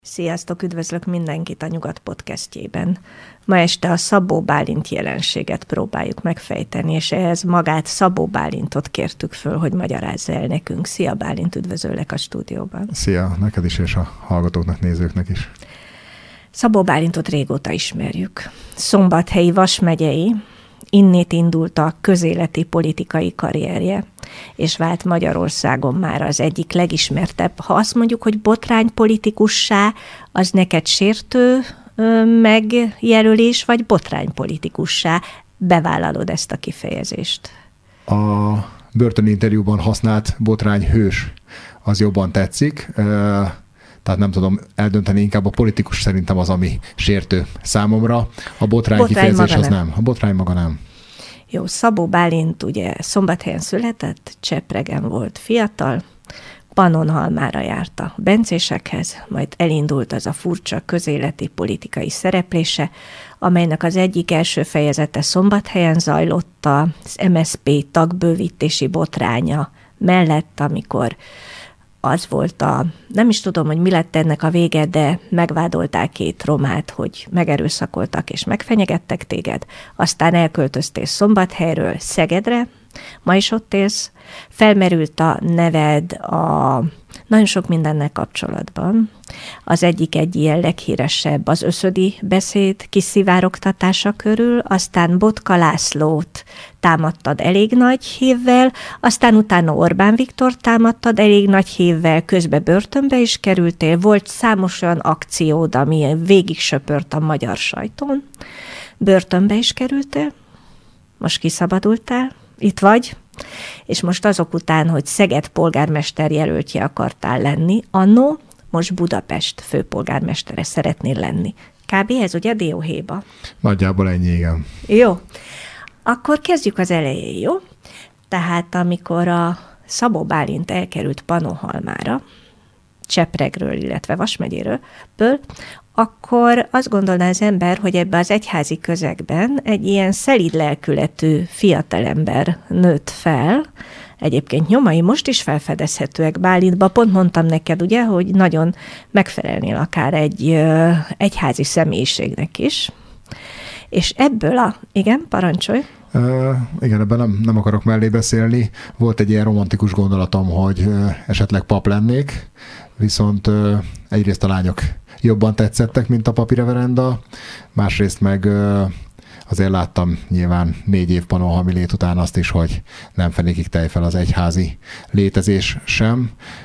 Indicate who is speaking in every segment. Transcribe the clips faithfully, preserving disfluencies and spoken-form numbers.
Speaker 1: Sziasztok, üdvözlök mindenkit a Nyugat podcastjében. Ma este a Szabó Bálint jelenséget próbáljuk megfejteni, és ehhez magát Szabó Bálintot kértük föl, hogy magyarázza el nekünk. Szia Bálint, üdvözöllek a stúdióban.
Speaker 2: Szia, neked is, és a hallgatóknak, nézőknek is.
Speaker 1: Szabó Bálintot régóta ismerjük. Szombathelyi Vas megyei, innét indult a közéleti politikai karrierje, és vált Magyarországon már az egyik legismertebb. Ha azt mondjuk, hogy botránypolitikussá, az neked sértő megjelölés, vagy botránypolitikussá bevállalod ezt a kifejezést?
Speaker 2: A börtöni interjúban használt botrányhős az jobban tetszik, tehát nem tudom eldönteni, inkább a politikus szerintem az, ami sértő számomra. A botrány, botrány kifejezés az nem. nem. A botrány maga nem.
Speaker 1: Jó, Szabó Bálint ugye Szombathelyen született, Csepregen volt fiatal, Pannonhalmára járt a bencésekhez, majd elindult az a furcsa közéleti politikai szereplése, amelynek az egyik első fejezete Szombathelyen zajlott az em es zé pé tagbővítési botránya mellett, amikor az volt a, nem is tudom, hogy mi lett ennek a vége, de megvádolták két romát, hogy megerőszakoltak és megfenyegettek téged, aztán elköltöztél Szombathelyről Szegedre, ma is ott élsz, felmerült a neved a nagyon sok mindennel kapcsolatban. Az egyik egy ilyen leghíresebb az Összödi beszéd kiszivárogtatása körül, aztán Botka Lászlót támadtad elég nagy hívvel, aztán utána Orbán Viktor támadtad elég nagy hívvel, közben börtönbe is kerültél, volt számos olyan akciód, ami végig söpört a magyar sajton, börtönbe is kerültél, most kiszabadultál, itt vagy, és most azok után, hogy Szeged polgármester jelöltje akartál lenni, annó most Budapest főpolgármestere szeretnél lenni. Kb. Ez ugye dióhéjba.
Speaker 2: Nagyjából ennyi, igen.
Speaker 1: Jó. Akkor kezdjük az elején, jó? Tehát amikor a Szabó Bálint elkerült Pannonhalmára, Csepregről, illetve Vas megyéről, akkor azt gondolná az ember, hogy ebbe az egyházi közegben egy ilyen szelíd lelkületű fiatalember nőtt fel. Egyébként nyomai most is felfedezhetőek Bálintba. Pont mondtam neked, ugye, hogy nagyon megfelelnél akár egy ö, egyházi személyiségnek is. És ebből a... Igen, parancsolj.
Speaker 2: Uh, igen, ebben nem, nem akarok mellé beszélni. Volt egy ilyen romantikus gondolatom, hogy uh, esetleg pap lennék, viszont uh, egyrészt a lányok jobban tetszettek, mint a papi reverenda, másrészt meg uh, azért láttam nyilván négy év pannonhalmi lét után azt is, hogy nem fenékig tej fel az egyházi létezés sem,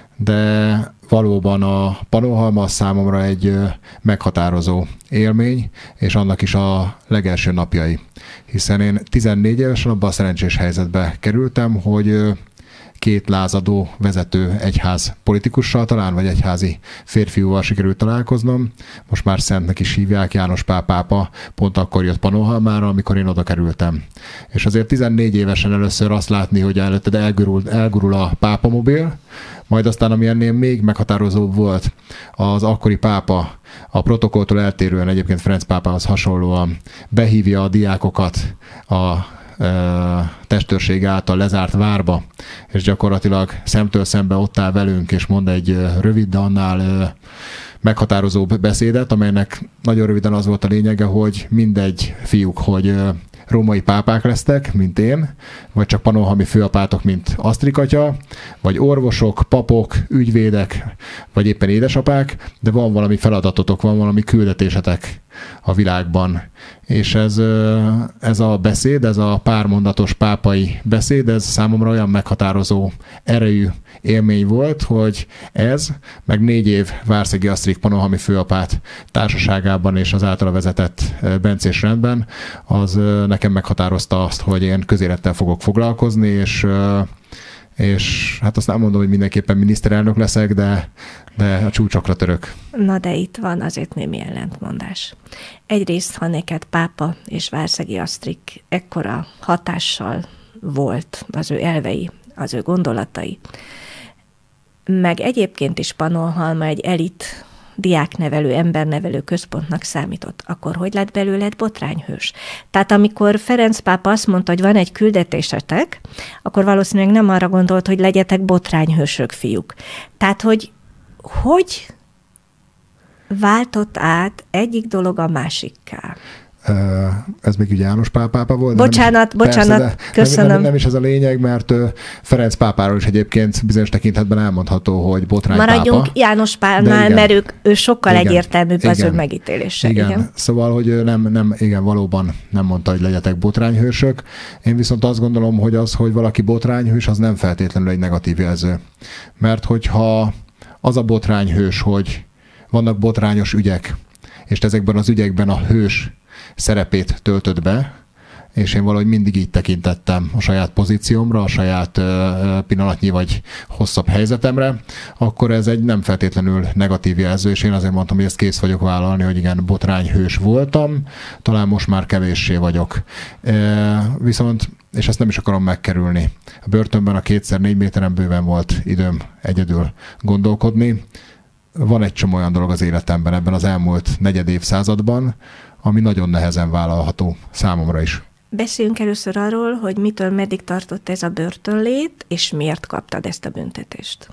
Speaker 2: de valóban a Pannonhalma számomra egy meghatározó élmény, és annak is a legelső napjai. Hiszen én tizennégy évesen abban a szerencsés helyzetbe kerültem, hogy két lázadó vezető egyház politikussal talán, vagy egyházi férfiúval sikerült találkoznom. Most már Szentnek is hívják, János Pál pápa pont akkor jött Pannonhalmára, amikor én oda kerültem. És azért tizennégy évesen először azt látni, hogy előtted elgurul, elgurul a pápamobil, majd aztán, ami ennél még meghatározóbb volt, az akkori pápa a protokolltól eltérően, egyébként Ferenc pápához hasonlóan behívja a diákokat a testőrség által lezárt várba, és gyakorlatilag szemtől szembe ott áll velünk, és mond egy rövid, de annál meghatározóbb beszédet, amelynek nagyon röviden az volt a lényege, hogy mindegy fiúk, hogy római pápák lesztek, mint én, vagy csak pannonhalmi főapátok, mint Asztrik atya, vagy orvosok, papok, ügyvédek, vagy éppen édesapák, de van valami feladatotok, van valami küldetésetek a világban. És ez, ez a beszéd, ez a pármondatos pápai beszéd, ez számomra olyan meghatározó erejű élmény volt, hogy ez, meg négy év Várszegi Asztrik pannonhalmi főapát társaságában és az általa vezetett bencés rendben, az nekem meghatározta azt, hogy én közélettel fogok foglalkozni, és és hát azt nem mondom, hogy mindenképpen miniszterelnök leszek, de, de a csúcsokra török.
Speaker 1: Na de itt van azért némi ellentmondás. Egyrészt, ha neked pápa és Várszegi Asztrik ekkora hatással volt az ő elvei, az ő gondolatai, meg egyébként is Pannonhalma egy elit diáknevelő, embernevelő központnak számított, akkor hogy lett belőled botrányhős? Tehát amikor Ferenc pápa azt mondta, hogy van egy küldetésetek, akkor valószínűleg nem arra gondolt, hogy legyetek botrányhősök, fiúk. Tehát, hogy hogy váltott át egyik dolog a másikká?
Speaker 2: Ez még ugye János Pál pápa volt.
Speaker 1: Bocsánat,
Speaker 2: is,
Speaker 1: bocsánat,
Speaker 2: persze,
Speaker 1: köszönöm.
Speaker 2: Nem, nem, nem is ez a lényeg, mert Ferenc pápáról is egyébként bizonyos tekintetben elmondható, hogy botrány
Speaker 1: Maradjunk
Speaker 2: pápa.
Speaker 1: János Pálnál, mert ők, ő sokkal
Speaker 2: igen,
Speaker 1: egyértelműbb az
Speaker 2: igen,
Speaker 1: ő megítélése.
Speaker 2: Igen.
Speaker 1: igen,
Speaker 2: Szóval, hogy nem, nem, igen, valóban nem mondta, hogy legyetek botrányhősök. Én viszont azt gondolom, hogy az, hogy valaki botrányhős, az nem feltétlenül egy negatív jelző. Mert hogyha az a botrányhős, hogy vannak botrányos ügyek, és ezekben az ügyekben a hős szerepét töltött be, és én valahogy mindig így tekintettem a saját pozíciómra, a saját pillanatnyi vagy hosszabb helyzetemre, akkor ez egy nem feltétlenül negatív jelző, és én azért mondtam, hogy ezt kész vagyok vállalni, hogy igen, botrányhős voltam, talán most már kevéssé vagyok. Viszont, és ezt nem is akarom megkerülni, a börtönben a kétszer négy méteren bőven volt időm egyedül gondolkodni. Van egy csomó olyan dolog az életemben ebben az elmúlt negyed évszázadban, ami nagyon nehezen vállalható számomra is.
Speaker 1: Beszéljünk először arról, hogy mitől meddig tartott ez a börtönlét, és miért kaptad ezt a büntetést.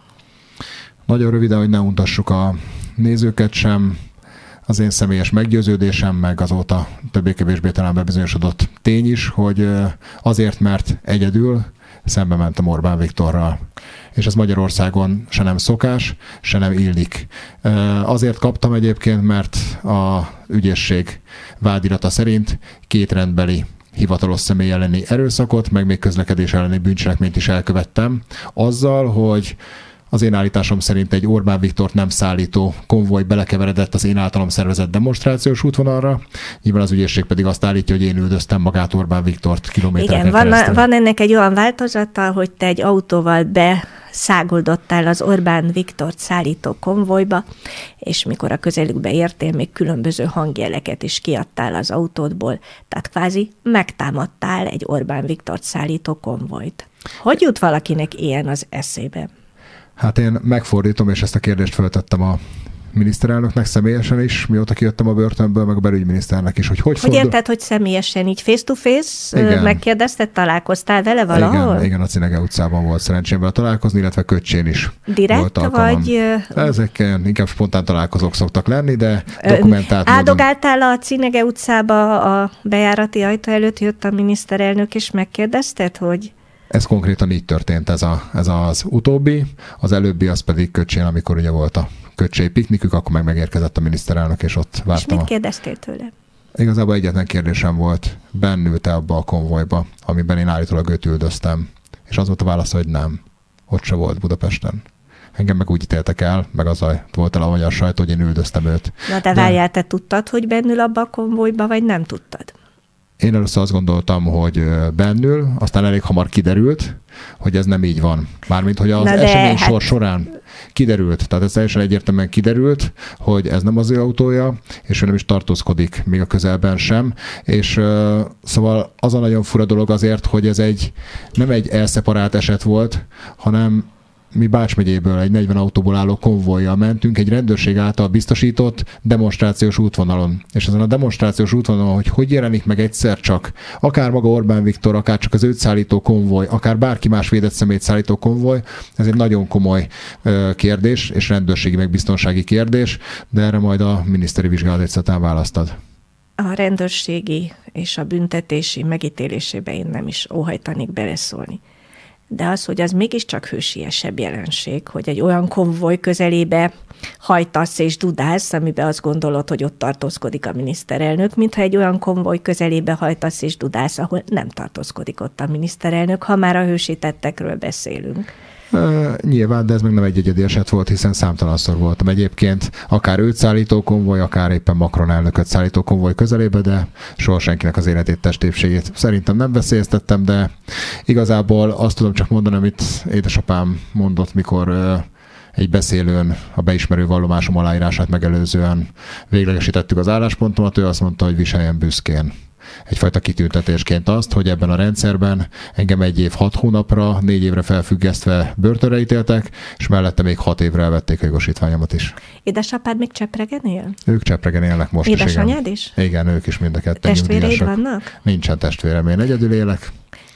Speaker 2: Nagyon röviden, hogy ne untassuk a nézőket sem. Az én személyes meggyőződésem, meg azóta többé-kevésbé talán bebizonyosodott tény is, hogy azért, mert egyedül szembe mentem Orbán Viktorral. És ez Magyarországon se nem szokás, se nem illik. Azért kaptam egyébként, mert a ügyészség vádirata szerint két rendbeli hivatalos személy elleni erőszakot, meg még közlekedés elleni bűncselekményt is elkövettem, azzal, hogy az én állításom szerint egy Orbán Viktort nem szállító konvoj belekeveredett az én általam szervezett demonstrációs útvonalra. Nyilván az ügyészség pedig azt állítja, hogy én üldöztem magát Orbán Viktort kilométereken
Speaker 1: Igen,
Speaker 2: keresztül.
Speaker 1: van, van ennek egy olyan változata, hogy te egy autóval beszáguldottál az Orbán Viktort szállító konvojba, és mikor a közelükbe értél, még különböző hangjeleket is kiadtál az autódból, tehát kvázi megtámadtál egy Orbán Viktort szállító konvojt. Hogy jut valakinek ilyen az eszébe?
Speaker 2: Hát én megfordítom, és ezt a kérdést feltettem a miniszterelnöknek személyesen is, mióta kijöttem a börtönből, meg a belügyminiszternek is, hogy hogy
Speaker 1: Hogy
Speaker 2: fordul...
Speaker 1: érted, hogy személyesen így face-to-face
Speaker 2: Igen.
Speaker 1: megkérdezted, találkoztál vele valahol?
Speaker 2: Igen, igen, a Cinege utcában volt szerencsém vele találkozni, illetve Köcsén is.
Speaker 1: Direkt, vagy...
Speaker 2: Ezek inkább spontán találkozók szoktak lenni, de dokumentált módon...
Speaker 1: Áldogáltál a Cinege utcába a bejárati ajtó előtt, jött a miniszterelnök, és megkérdezted, hogy...
Speaker 2: Ez konkrétan így történt, ez, a, ez az utóbbi, az előbbi az pedig Köcsén, amikor ugye volt a köcsei piknikük, akkor meg megérkezett a miniszterelnök, és ott vártam.
Speaker 1: És mit kérdeztél tőle?
Speaker 2: Igazából egyetlen kérdésem volt, bennült-e abba a konvojba, amiben én állítólag őt üldöztem. És az volt a válasz, hogy nem. Ott se volt Budapesten. Engem meg úgy ítéltek el, meg az volt el a magyar sajtó, hogy én üldöztem őt.
Speaker 1: Na de, de... várjál, te tudtad, hogy bennül abba a konvojba, vagy nem tudtad?
Speaker 2: Én először azt gondoltam, hogy bennül, aztán elég hamar kiderült, hogy ez nem így van. Mármint, hogy az esemény hát... sor során kiderült, tehát ez teljesen egyértelműen kiderült, hogy ez nem az ő autója, és ő nem is tartózkodik még a közelben sem. És uh, szóval az a nagyon fura dolog azért, hogy ez egy nem egy elszeparált eset volt, hanem mi Bács megyéből egy negyven autóból álló konvojjal mentünk egy rendőrség által biztosított demonstrációs útvonalon. És ezen a demonstrációs útvonalon, hogy hogy jelenik meg egyszer csak, akár maga Orbán Viktor, akár csak az őt szállító konvoj, akár bárki más védett személyt szállító konvoj, ez egy nagyon komoly uh, kérdés, és rendőrségi meg biztonsági kérdés, de erre majd a miniszteri vizsgálat egyszerűen választ ad.
Speaker 1: A rendőrségi és a büntetési megítélésébe én nem is óhajtanék beleszólni. De az, hogy az mégiscsak hősiesebb jelenség, hogy egy olyan konvoj közelébe hajtasz és dudálsz, amiben azt gondolod, hogy ott tartózkodik a miniszterelnök, mintha egy olyan konvoj közelébe hajtasz és dudálsz, ahol nem tartózkodik ott a miniszterelnök, ha már a hősi tettekről beszélünk.
Speaker 2: Uh, nyilván, de ez meg nem egy egyedi eset volt, hiszen számtalanszor voltam egyébként akár őt szállító konvoj, akár éppen Macron elnököt szállító konvoj közelébe, de soha senkinek az életét, testépségét szerintem nem veszélyeztettem, de igazából azt tudom csak mondani, amit édesapám mondott, mikor uh, egy beszélőn a beismerő vallomásom aláírását megelőzően véglegesítettük az álláspontomat, ő azt mondta, hogy viseljen büszkén. Egyfajta kitüntetésként azt, hogy ebben a rendszerben engem egy év hat hónapra, négy évre felfüggesztve börtönre ítéltek, és mellette még hat évre elvették a jogosítványomat is.
Speaker 1: Édesapád még Csepregen él?
Speaker 2: Ők Csepregen élnek most is.
Speaker 1: Édesanyád is?
Speaker 2: Igen, ők is mind a ketten
Speaker 1: testvéreid vannak?
Speaker 2: Nincsen testvérem, én egyedül élek.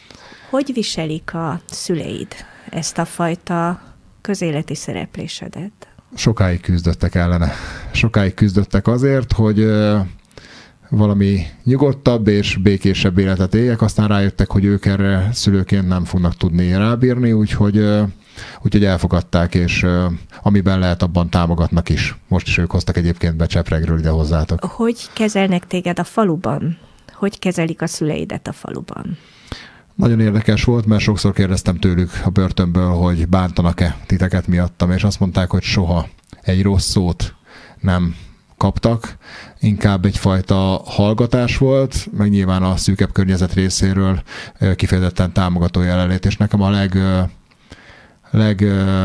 Speaker 1: Hogy viselik a szüleid ezt a fajta közéleti szereplésedet?
Speaker 2: Sokáig küzdöttek ellene. Sokáig küzdöttek azért, hogy valami nyugodtabb és békésebb életet éljek, aztán rájöttek, hogy ők erre szülőként nem fognak tudni rábírni, úgyhogy, úgyhogy elfogadták, és amiben lehet, abban támogatnak is. Most is ők hoztak egyébként be Csepregről ide hozzátok.
Speaker 1: Hogy kezelnek téged a faluban? Hogy kezelik a szüleidet a faluban?
Speaker 2: Nagyon érdekes volt, mert sokszor kérdeztem tőlük a börtönből, hogy bántanak-e titeket miattam, és azt mondták, hogy soha egy rossz szót nem kaptak, inkább egyfajta hallgatás volt, meg nyilván a szűkebb környezet részéről kifejezetten támogató jelenlét, és nekem a leg, leg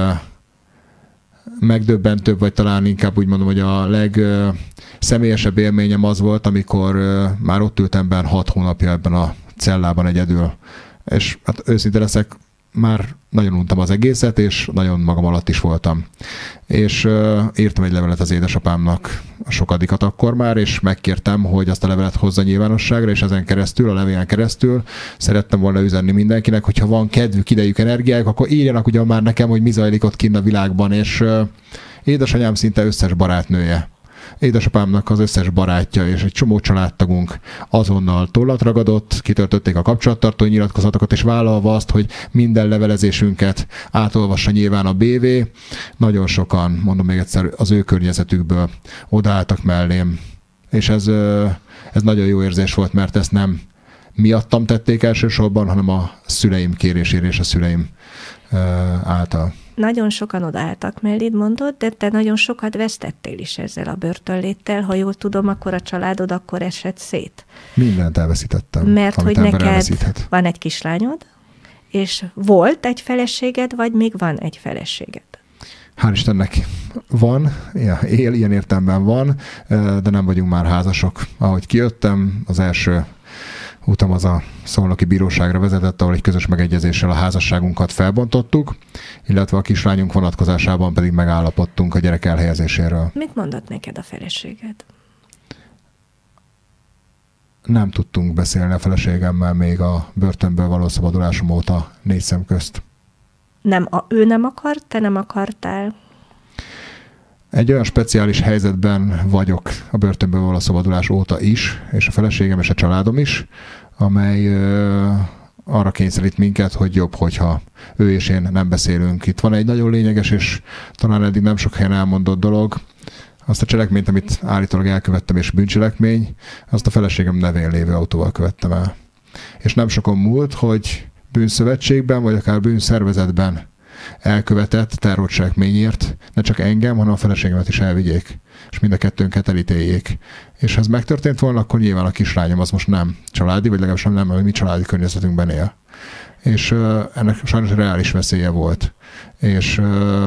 Speaker 2: megdöbbentőbb, vagy talán inkább úgy mondom, hogy a legszemélyesebb élményem az volt, amikor már ott ültem benn hat hónapja ebben a cellában egyedül, és hát őszinte leszek, már nagyon untam az egészet, és nagyon magam alatt is voltam. És uh, írtam egy levelet az édesapámnak, a sokadikat akkor már, és megkértem, hogy azt a levelet hozza nyilvánosságra, és ezen keresztül, a levélen keresztül szerettem volna üzenni mindenkinek, hogyha van kedvük, idejük, energiájuk, akkor írjanak ugyan már nekem, hogy mi zajlik ott kinn a világban, és uh, édesanyám szinte összes barátnője, édesapámnak az összes barátja és egy csomó családtagunk azonnal tollat ragadott, kitöltötték a kapcsolattartó nyilatkozatokat, és vállalva azt, hogy minden levelezésünket átolvassa nyilván a bé vé. Nagyon sokan, mondom még egyszer, az ő környezetükből odaálltak mellém. És ez, ez nagyon jó érzés volt, mert ezt nem miattam tették elsősorban, hanem a szüleim kérésére és a szüleim által.
Speaker 1: Nagyon sokan odaálltak melléd, mondod, de te nagyon sokat vesztettél is ezzel a börtönléttel. Ha jól tudom, akkor a családod akkor esett szét.
Speaker 2: Mindent elveszítettem.
Speaker 1: Mert hogy neked van egy kislányod, és volt egy feleséged, vagy még van egy feleséged?
Speaker 2: Hál' Istennek van, él, ilyen értelemben van, de nem vagyunk már házasok. Ahogy kijöttem, az első utam az a szolnoki bíróságra vezetett, ahol egy közös megegyezéssel a házasságunkat felbontottuk, illetve a kislányunk vonatkozásában pedig megállapodtunk a gyerek elhelyezéséről.
Speaker 1: Mit mondott neked a feleséged?
Speaker 2: Nem tudtunk beszélni a feleségemmel még a börtönből való szabadulásom óta négy szem közt.
Speaker 1: Nem, a, ő nem akart, te nem akartál?
Speaker 2: Egy olyan speciális helyzetben vagyok a börtönből való szabadulás óta is, és a feleségem és a családom is, amely ö, arra kényszerít minket, hogy jobb, hogyha ő és én nem beszélünk. Itt van egy nagyon lényeges, és talán eddig nem sok helyen elmondott dolog. Azt a cselekményt, amit állítólag elkövettem, és bűncselekmény, azt a feleségem nevén lévő autóval követtem el. És nem sokon múlt, hogy bűnszövetségben, vagy akár bűnszervezetben elkövetett terrorcselekményért ne csak engem, hanem a feleségemet is elvigyék, és mind a kettőnket elítéljék. És ha ez megtörtént volna, akkor nyilván a kislányom az most nem családi, vagy legalábbis nem, hogy mi családi környezetünkben él. És uh, ennek sajnos reális veszélye volt. És, uh,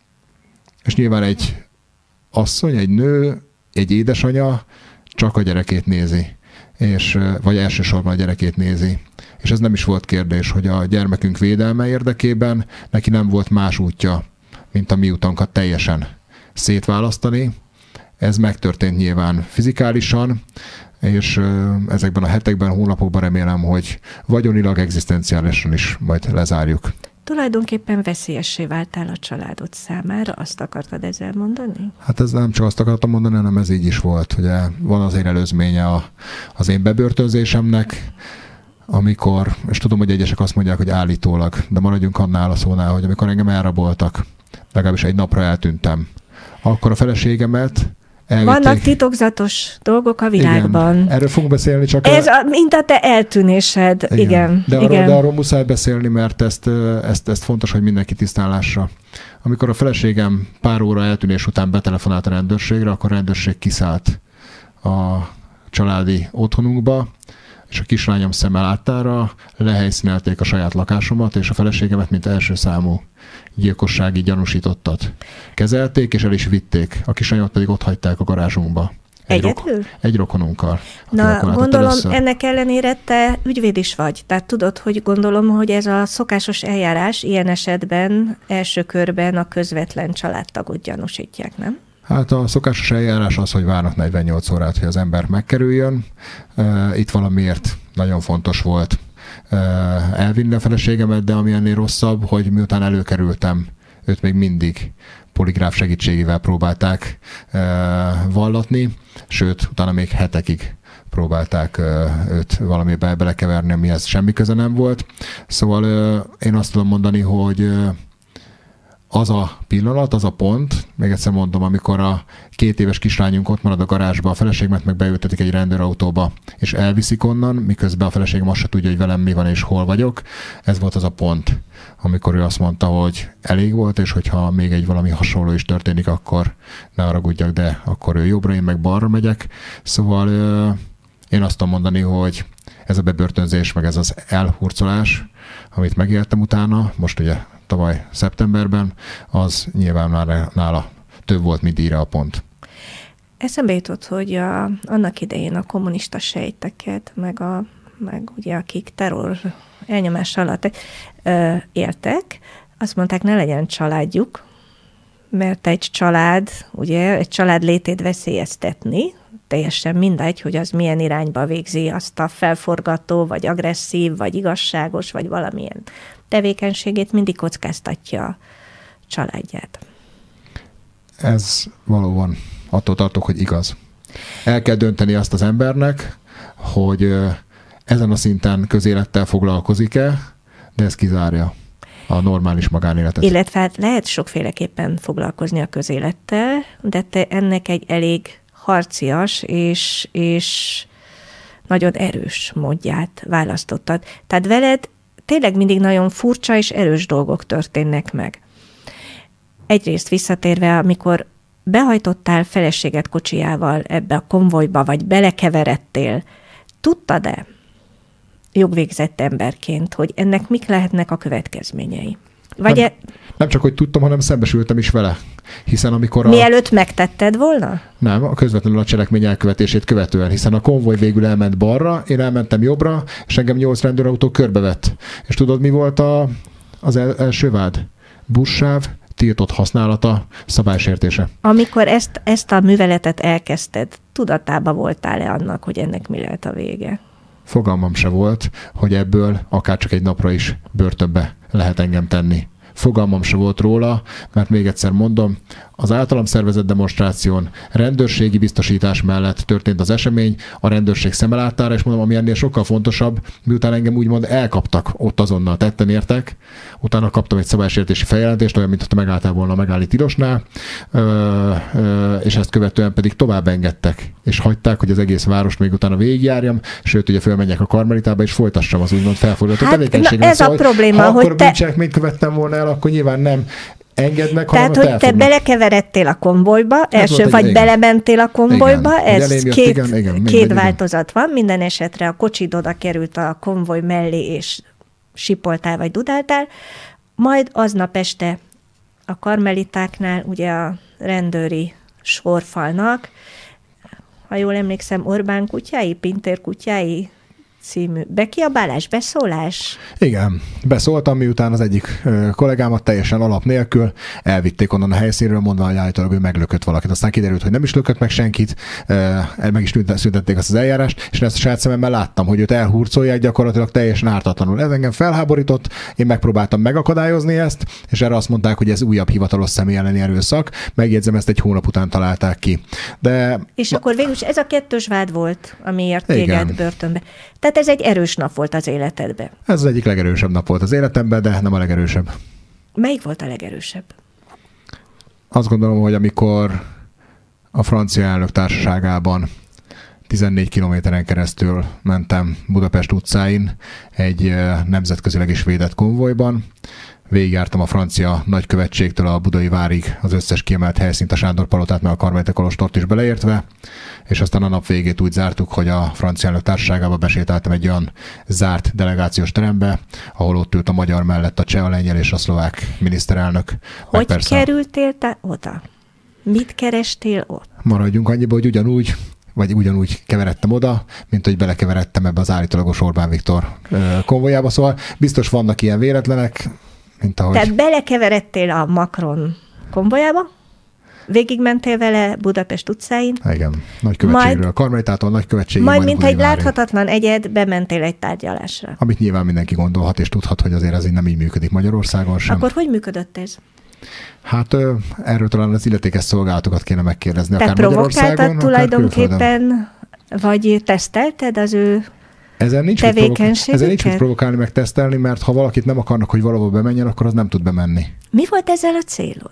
Speaker 2: és nyilván egy asszony, egy nő, egy édesanya csak a gyerekét nézi, és, vagy elsősorban a gyerekét nézi. És ez nem is volt kérdés, hogy a gyermekünk védelme érdekében neki nem volt más útja, mint a mi utunkat teljesen szétválasztani. Ez megtörtént nyilván fizikálisan, és ezekben a hetekben, hónapokban remélem, hogy vagyonilag, egzisztenciálisan is majd lezárjuk.
Speaker 1: Tulajdonképpen veszélyessé váltál a családod számára, azt akartad ezzel mondani?
Speaker 2: Hát ez nem csak azt akartam mondani, hanem ez így is volt. Ugye van azért előzménye a, az én bebörtönzésemnek, amikor, és tudom, hogy egyesek azt mondják, hogy állítólag, de maradjunk annál a szónál, hogy amikor engem elraboltak, legalábbis egy napra eltűntem, akkor a feleségemet elvitték.
Speaker 1: Vannak titokzatos dolgok a világban.
Speaker 2: Igen, erről fogunk beszélni, csak...
Speaker 1: Ez a, mint a te eltűnésed. Igen. igen.
Speaker 2: De, arról,
Speaker 1: igen.
Speaker 2: de arról muszáj beszélni, mert ezt, ezt, ezt fontos, hogy mindenki tisztán lássa. Amikor a feleségem pár óra eltűnés után betelefonált a rendőrségre, akkor a rendőrség kiszállt a családi otthonunkba, és a kislányom szeme láttára lehelyszínelték a saját lakásomat, és a feleségemet, mint első számú gyilkossági gyanúsítottat kezelték, és el is vitték. A kislányomat pedig ott hagyták a garázsunkba. Egy, rok, egy rokonunkkal.
Speaker 1: Na, gondolom, először. Ennek ellenére te ügyvéd is vagy. Tehát tudod, hogy gondolom, hogy ez a szokásos eljárás ilyen esetben első körben a közvetlen családtagot gyanúsítják, nem?
Speaker 2: Hát a szokásos eljárás az, hogy várnak negyvennyolc órát, hogy az ember megkerüljön. Itt valamiért nagyon fontos volt elvinni a feleségemet, de ami ennél rosszabb, hogy miután előkerültem, őt még mindig poligráf segítségével próbálták vallatni, sőt, utána még hetekig próbálták őt valamibe belekeverni, amihez semmi köze nem volt. Szóval én azt tudom mondani, hogy az a pillanat, az a pont, még egyszer mondom, amikor a két éves kislányunk ott marad a garázsba, a feleségemet meg beültetik egy rendőrautóba, és elviszik onnan, miközben a feleségem azt se tudja, hogy velem mi van és hol vagyok. Ez volt az a pont, amikor ő azt mondta, hogy elég volt, és hogyha még egy valami hasonló is történik, akkor ne haragudjak, de akkor ő jobbra, én meg balra megyek. Szóval én azt tudom mondani, hogy ez a bebörtönzés, meg ez az elhurcolás, amit megéltem utána, most ugye tavaly szeptemberben, az nyilván nála, nála több volt, mint íre a pont.
Speaker 1: Eszembe jutott, hogy a, annak idején a kommunista sejteket, meg, a, meg ugye akik terror elnyomás alatt ö, éltek, azt mondták, ne legyen családjuk, mert egy család, ugye, egy család létét veszélyeztetni, teljesen mindegy, hogy az milyen irányba végzi azt a felforgató, vagy agresszív, vagy igazságos, vagy valamilyen tevékenységét, mindig kockáztatja a családját.
Speaker 2: Ez valóban attól tartok, hogy igaz. El kell dönteni azt az embernek, hogy ezen a szinten közélettel foglalkozik-e, de ez kizárja a normális magánéletet.
Speaker 1: Illetve hát lehet sokféleképpen foglalkozni a közélettel, de te ennek egy elég harcias és, és nagyon erős módját választottad. Tehát veled tényleg mindig nagyon furcsa és erős dolgok történnek meg. Egyrészt visszatérve, amikor behajtottál feleséget kocsijával ebbe a konvojba, vagy belekeveredtél, tudtad-e jogvégzett emberként, hogy ennek mik lehetnek a következményei? Vagy
Speaker 2: nem,
Speaker 1: e...
Speaker 2: nem csak, hogy tudtam, hanem szembesültem is vele. Hiszen amikor a...
Speaker 1: Mielőtt megtetted volna?
Speaker 2: Nem, a közvetlenül a cselekmény elkövetését követően, hiszen a konvoj végül elment balra, én elmentem jobbra, és engem nyolc rendőrautó körbevett. És tudod, mi volt a, az el, első vád? Buszsáv, tiltott használata, szabálysértése.
Speaker 1: Amikor ezt, ezt a műveletet elkezdted, tudatában voltál-e annak, hogy ennek mi lehet a vége?
Speaker 2: Fogalmam se volt, hogy ebből akár csak egy napra is börtönbe lehet engem tenni. Fogalmam se volt róla, mert még egyszer mondom, az általam szervezett demonstráción rendőrségi biztosítás mellett történt az esemény, a rendőrség szeme láttára, és mondom, ami ennél sokkal fontosabb, miután engem úgymond elkaptak, ott azonnal tetten értek, utána kaptam egy szabálysértési feljelentést, olyan, mintha megálltál volna a megállni tilosnál, ö, ö, és ezt követően pedig tovább engedtek, és hagyták, hogy az egész várost még utána végigjárjam, sőt, ugye fölmenjek a Karmelitába, és folytassam az úgymond felforduló hát, tevékenységet.
Speaker 1: Ez szóval, a probléma,
Speaker 2: ha
Speaker 1: hogy
Speaker 2: akkor te... bűncselekményt követtem volna el, akkor nyilván nem engednek,
Speaker 1: tehát, hogy te belekeveredtél a konvojba, ez első, vagy igen. belementél a konvojba, igen. ez jött, két, igen, igen, két igen. változat van. Minden esetre a kocsid oda került a konvoj mellé, és sipoltál, vagy dudáltál, majd aznap este a karmelitáknál, ugye a rendőri sorfalnak, ha jól emlékszem, Orbán kutyái, Pintér kutyái című bekiabálás, beszólás?
Speaker 2: Igen, beszóltam, miután az egyik kollégámat teljesen alap nélkül elvitték onnan a helyszínről, mondva, hogy állítólag ő meglökött valakit. Aztán kiderült, hogy nem is lökött meg senkit, meg is szüntették azt az eljárást, és ezt a saját szememmel láttam, hogy őt elhurcolják gyakorlatilag teljesen ártatlanul. Ez engem felháborított, én megpróbáltam megakadályozni ezt, és erre azt mondták, hogy ez újabb hivatalos személy elleni erőszak. Megjegyzem, ezt egy hónap után találták ki. De...
Speaker 1: És akkor végül ez a kettős vád volt, amiért téged börtönbe. Tehát ez egy erős nap volt az életedben.
Speaker 2: Ez az egyik legerősebb nap volt az életemben, de nem a legerősebb.
Speaker 1: Melyik volt a legerősebb?
Speaker 2: Azt gondolom, hogy amikor a francia elnök társaságában tizennégy kilométeren keresztül mentem Budapest utcáin egy nemzetközileg is védett konvojban. Végigjártam a francia nagykövetségtől a Budai várig az összes kiemelt helyszínt, a Sándor palotát, meg a Karmelita kolostort is beleértve, és aztán a nap végét úgy zártuk, hogy a francia elnök társaságába besétáltam egy olyan zárt delegációs terembe, ahol ott ült a magyar mellett a cseh, a lengyel és a szlovák miniszterelnök.
Speaker 1: Hogy persze... kerültél te oda? Mit kerestél ott?
Speaker 2: Maradjunk annyiba, hogy ugyanúgy vagy ugyanúgy keveredtem oda, mint hogy belekeveredtem ebbe az állítólagos Orbán Viktor konvojába. Szóval biztos vannak ilyen véletlenek, mint ahogy...
Speaker 1: Tehát belekeveredtél a Macron konvojába, végigmentél vele Budapest utcáin.
Speaker 2: Igen, nagykövetségről, a Karmelitától nagykövetségig.
Speaker 1: Majd, mint egy láthatatlan egyed, bementél egy tárgyalásra.
Speaker 2: Amit nyilván mindenki gondolhat és tudhat, hogy azért ez így nem így működik Magyarországon sem.
Speaker 1: Akkor hogy működött ez?
Speaker 2: Hát erről talán az illetékes szolgálatokat kéne megkérdezni.
Speaker 1: Te provokáltad tulajdonképpen, vagy tesztelted az ő
Speaker 2: ezen nincs
Speaker 1: tevékenységüket?
Speaker 2: Ezen nincs mit provokálni, meg tesztelni, mert ha valakit nem akarnak, hogy valahol bemenjen, akkor az nem tud bemenni.
Speaker 1: Mi volt ezzel a célod?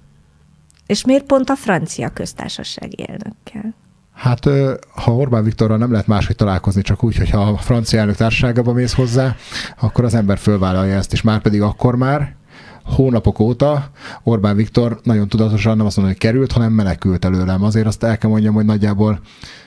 Speaker 1: És miért pont a francia köztársasági elnökkel?
Speaker 2: Hát, ha Orbán Viktorral nem lehet máshogy találkozni, csak úgy, hogyha a francia elnök társaságába mész hozzá, akkor az ember fölvállalja ezt, és már pedig akkor már hónapok óta Orbán Viktor nagyon tudatosan nem azt mondom, hogy került, hanem menekült előlem. Azért azt el kell mondjam, hogy nagyjából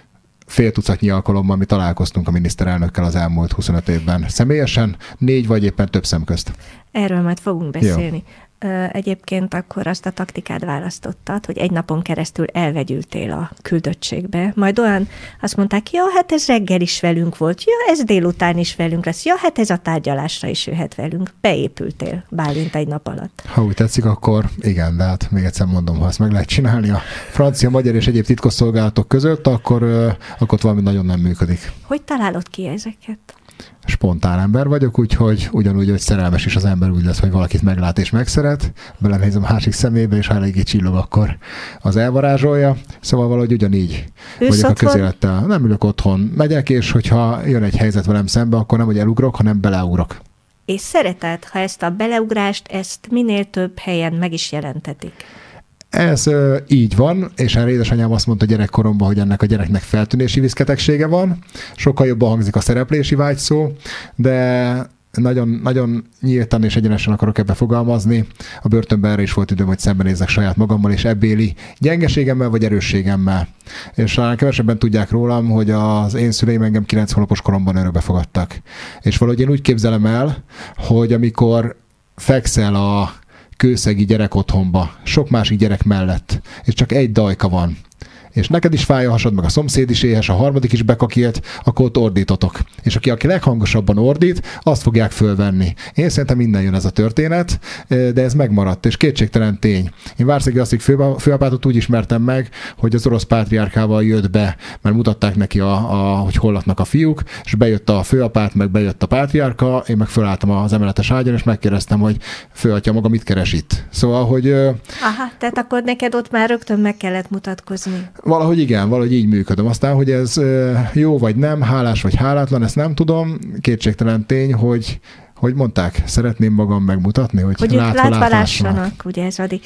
Speaker 2: fél tucatnyi alkalommal mi találkoztunk a miniszterelnökkel az elmúlt huszonöt évben. Személyesen, négy vagy éppen több szemközt.
Speaker 1: Erről majd fogunk beszélni. Jó. Egyébként akkor azt a taktikát választottad, hogy egy napon keresztül elvegyültél a küldöttségbe. Majd olyan azt mondták, ja, hát ez reggel is velünk volt, ja, ez délután is velünk lesz, ja, hát ez a tárgyalásra is jöhet velünk. Beépültél Bálint egy nap alatt.
Speaker 2: Ha úgy tetszik, akkor igen, de hát még egyszer mondom, ha ezt meg lehet csinálni a francia, magyar és egyéb titkosszolgálatok között, akkor, akkor valami nagyon nem működik.
Speaker 1: Hogy találod ki ezeket?
Speaker 2: Spontán ember vagyok, úgyhogy ugyanúgy, hogy szerelmes is az ember úgy lesz, hogy valakit meglát és megszeret, belenézem a másik szemébe, és ha eléggé csillog, akkor az elvarázsolja. Szóval valahogy ugyanígy
Speaker 1: Ősz
Speaker 2: vagyok
Speaker 1: otthon?
Speaker 2: A közélettel. Nem ülök otthon, megyek, és hogyha jön egy helyzet velem szembe, akkor nem, hogy elugrok, hanem beleugrok.
Speaker 1: És szereted, ha ezt a beleugrást, ezt minél több helyen meg is jelentetik?
Speaker 2: Ez ö, így van, és erre édesanyám azt mondta gyerekkoromban, hogy ennek a gyereknek feltűnési viszketegsége van. Sokkal jobban hangzik a szereplési vágyszó, de nagyon, nagyon nyíltan és egyenesen akarok ebbe fogalmazni. A börtönben erre is volt időm, hogy szembenézzek saját magammal, és ebbéli gyengeségemmel vagy erősségemmel. És talán kevesebben tudják rólam, hogy az én szüleim engem kilenc hónapos koromban örökbe fogadtak. És valahogy én úgy képzelem el, hogy amikor fekszel a kőszegi gyerek otthonba, sok másik gyerek mellett, és csak egy dajka van, és neked is fáj a hasad, meg a szomszéd is éhes, a harmadik is bekakilt, akkor ott ordítotok. És aki, aki leghangosabban ordít, azt fogják fölvenni. Én szerintem minden jön ez a történet, de ez megmaradt, és kétségtelen tény. Én Várszegi Asztik főapátot úgy ismertem meg, hogy az orosz pátriárkával jött be, mert mutatták neki, a, a, hogy hol laknak a fiúk, és bejött a főapát, meg bejött a pátriárka, én meg fölálltam az emeletes ágyon, és megkérdeztem, hogy főatya maga mit keres itt. Szóval, hogy...
Speaker 1: Aha, tehát akkor neked ott már rögtön meg kellett mutatkozni.
Speaker 2: Valahogy igen, valahogy így működöm. Aztán, hogy ez jó vagy nem, hálás vagy hálátlan, ezt nem tudom. Kétségtelen tény, hogy, hogy mondták, szeretném magam megmutatni, hogy,
Speaker 1: hogy
Speaker 2: látva,
Speaker 1: látva lássanak, ugye ez addig.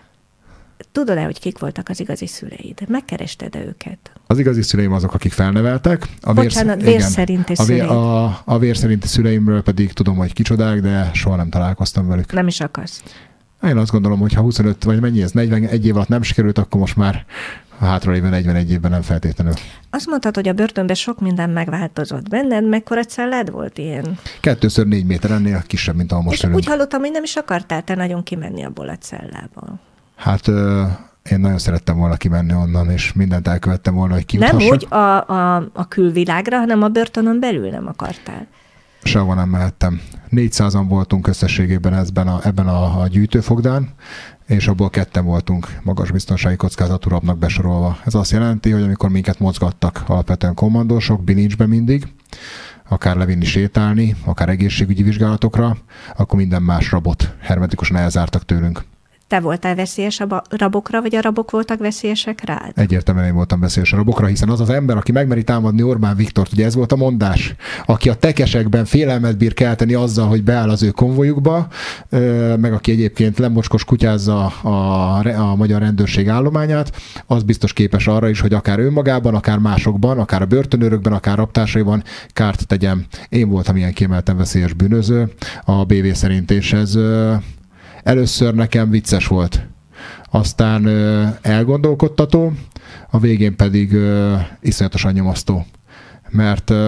Speaker 1: Tudod-e, hogy kik voltak az igazi szüleid? Megkerested-e őket?
Speaker 2: Az igazi szüleim azok, akik felneveltek. A
Speaker 1: Bocsánat, vér, vér szerinti
Speaker 2: a vér,
Speaker 1: szüleid.
Speaker 2: A, a vér szerinti szüleimről pedig tudom, hogy kicsodák, de soha nem találkoztam velük.
Speaker 1: Nem is akarsz?
Speaker 2: Én azt gondolom, hogy ha huszonöt, vagy mennyi ez, negyvenegy év alatt nem sikerült, akkor most már a hátralévő negyvenegy évben nem feltétlenül.
Speaker 1: Azt mondtad, hogy a börtönben sok minden megváltozott. Benned mekkora cellád volt ilyen?
Speaker 2: Kettőször négy méter, ennél kisebb, mint ahol most
Speaker 1: És
Speaker 2: ülünk.
Speaker 1: úgy hallottam, hogy nem is akartál te nagyon kimenni abból a cellából.
Speaker 2: Hát ö, én nagyon szerettem volna kimenni onnan, és mindent elkövettem volna, hogy kiuthassak.
Speaker 1: Nem úgy a, a, a külvilágra, hanem a börtönön belül nem akartál.
Speaker 2: Sehova nem mehettem. négyszázan voltunk összességében ebben a, ebben a, a gyűjtőfogdán, és abból ketten voltunk magas biztonsági kockázatú rabnak besorolva. Ez azt jelenti, hogy amikor minket mozgattak alapvetően kommandósok, bilincsbe mindig, akár levinni sétálni, akár egészségügyi vizsgálatokra, akkor minden más rabot hermetikusan elzártak tőlünk.
Speaker 1: Te voltál veszélyes a rabokra, vagy a rabok voltak veszélyesek rád?
Speaker 2: Egyértelműen én voltam veszélyes a rabokra, hiszen az az ember, aki megmeri támadni Orbán Viktort, ugye ez volt a mondás, aki a tekesekben félelmet bír kelteni azzal, hogy beáll az ő konvojukba, meg aki egyébként lemocskos kutyázza a, a magyar rendőrség állományát, az biztos képes arra is, hogy akár önmagában, akár másokban, akár a börtönőrökben, akár rabtársaiban kárt tegyen. Én voltam ilyen kiemelten veszélyes bűnöző a bé vé szerint, és ez először nekem vicces volt, aztán ö, elgondolkodtató, a végén pedig ö, iszonyatosan nyomasztó. Mert ö,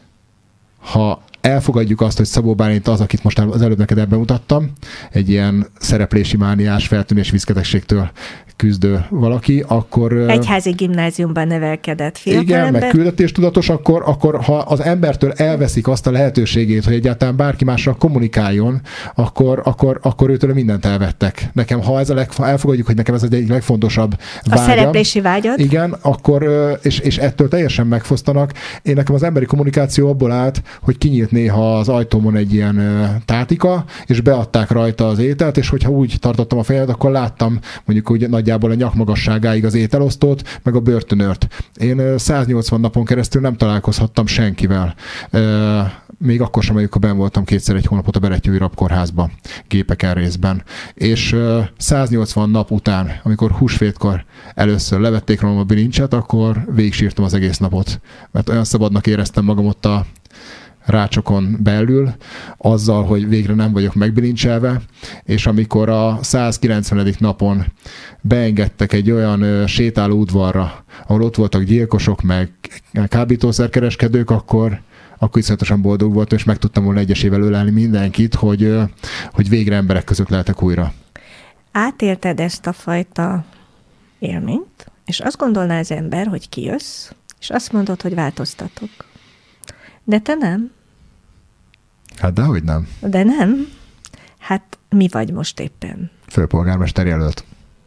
Speaker 2: ha elfogadjuk azt, hogy Szabó Bálint az, akit most az előbb neked ebben mutattam, egy ilyen szereplési mániás, feltűnés viszketegségtől küzdő valaki, akkor...
Speaker 1: Egyházi gimnáziumban nevelkedett fiatalember.
Speaker 2: Igen, meg küldetéstudatos, akkor, akkor ha az embertől elveszik azt a lehetőségét, hogy egyáltalán bárki másra kommunikáljon, akkor, akkor, akkor őtől mindent elvettek. Nekem, ha, ez a leg, ha elfogadjuk, hogy nekem ez egy, egy legfontosabb vágyam,
Speaker 1: a szereplési vágyad?
Speaker 2: Igen, akkor, és, és ettől teljesen megfosztanak. Én nekem az emberi kommunikáció abból állt, hogy kinyílt néha az ajtómon egy ilyen tátika, és beadták rajta az ételt, és hogyha úgy tartottam a fejemet, akkor láttam mondjuk úgy nagyjából a nyakmagasságáig az ételosztót, meg a börtönőrt. Én száznyolcvan napon keresztül nem találkozhattam senkivel. Még akkor sem, amikor benn voltam kétszer egy hónapot a Berettyói Rabkórházba, gépeken részben. És száznyolcvan nap után, amikor húsvétkor először levették rólam a bilincset, akkor végigsírtam az egész napot. Mert olyan szabadnak éreztem magam ott a rácsokon belül, azzal, hogy végre nem vagyok megbilincselve, és amikor a százkilencvenedik napon beengedtek egy olyan sétáló udvarra, ahol ott voltak gyilkosok, meg kábítószerkereskedők, akkor akkor iszonyatosan boldog volt, és meg tudtam volna egyesével ölelni mindenkit, hogy, hogy végre emberek között lehetek újra.
Speaker 1: Átélted ezt a fajta élményt, és azt gondolná az ember, hogy kijössz, és azt mondod, hogy változtatok. De te nem.
Speaker 2: Hát dehogy nem.
Speaker 1: De nem. Hát mi vagy most éppen?
Speaker 2: Főpolgármester jelölt.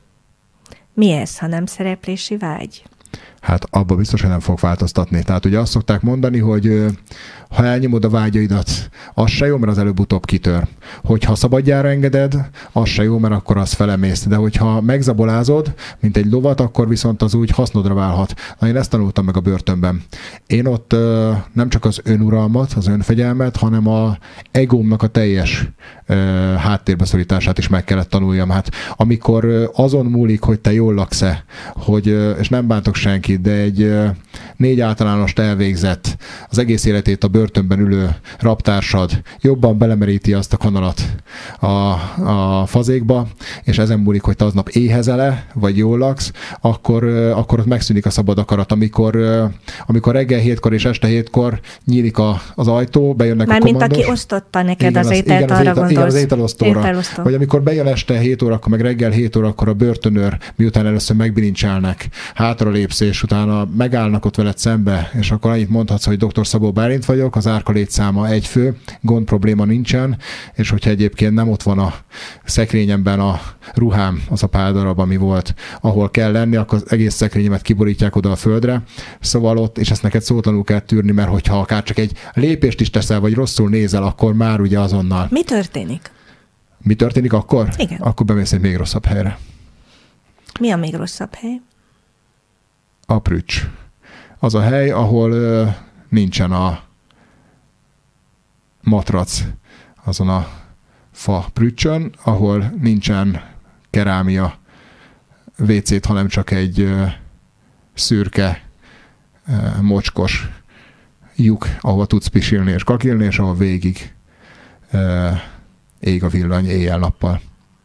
Speaker 1: Mi ez, ha nem szereplési vágy?
Speaker 2: Hát abba biztos, hogy nem fog változtatni. Tehát ugye azt szokták mondani, hogy ha elnyomod a vágyaidat, az se jó, mert az előbb-utóbb kitör. Hogyha szabadjára engeded, az se jó, mert akkor az felemész. De hogyha megzabolázod, mint egy lovat, akkor viszont az úgy hasznodra válhat. Na, én ezt tanultam meg a börtönben. Én ott uh, nem csak az önuralmat, az önfegyelmet, hanem a egómnak a teljes uh, háttérbeszorítását is meg kellett tanuljam. Hát amikor uh, azon múlik, hogy te jól laksz-e, hogy, uh, és nem bántok senkit, de egy uh, négy általánost elvégzett, az egész életét a börtönben ülő raptársad jobban belemeríti azt a kanalat a, a fazékba, és ezen múlik, hogy te aznap éhezele, vagy jól laksz, akkor, akkor ott megszűnik a szabad akarat. Amikor, amikor reggel hétkor és este hétkor nyílik a, az ajtó, bejönnek
Speaker 1: már
Speaker 2: a komandos.
Speaker 1: Már mint aki osztotta neked
Speaker 2: igen,
Speaker 1: az ételt,
Speaker 2: igen,
Speaker 1: arra
Speaker 2: az étel,
Speaker 1: gondolsz.
Speaker 2: Igen, az ételosztóra.
Speaker 1: Ételosztó.
Speaker 2: Vagy amikor bejön este hét óra, akkor meg reggel hét óra, akkor a börtönőr, miután először megbilincselnek, hátra lépsz, és utána megállnak ott veled szembe, és akkor annyit mondhatsz, hogy doktor Szabó Bálint vagyok, az árka létszáma egy fő, gond probléma nincsen, és hogyha egyébként nem ott van a szekrényemben a ruhám, az a pár darab, ami volt, ahol kell lenni, akkor az egész szekrényemet kiborítják oda a földre, szóval ott, és ezt neked szótlanul kell tűrni, mert hogyha akár csak egy lépést is teszel, vagy rosszul nézel, akkor már ugye azonnal.
Speaker 1: Mi történik?
Speaker 2: Mi történik akkor?
Speaker 1: Igen.
Speaker 2: Akkor bemész egy még rosszabb helyre.
Speaker 1: Mi a még rosszabb hely?
Speaker 2: A prücs. Az a hely, ahol ö, nincsen a matrac azon a fa prücsön, ahol nincsen kerámia vécét, hanem csak egy ö, szürke, ö, mocskos lyuk, ahova tudsz pisilni és kakilni, és ahol végig ö, ég a villany éjjel-nappal.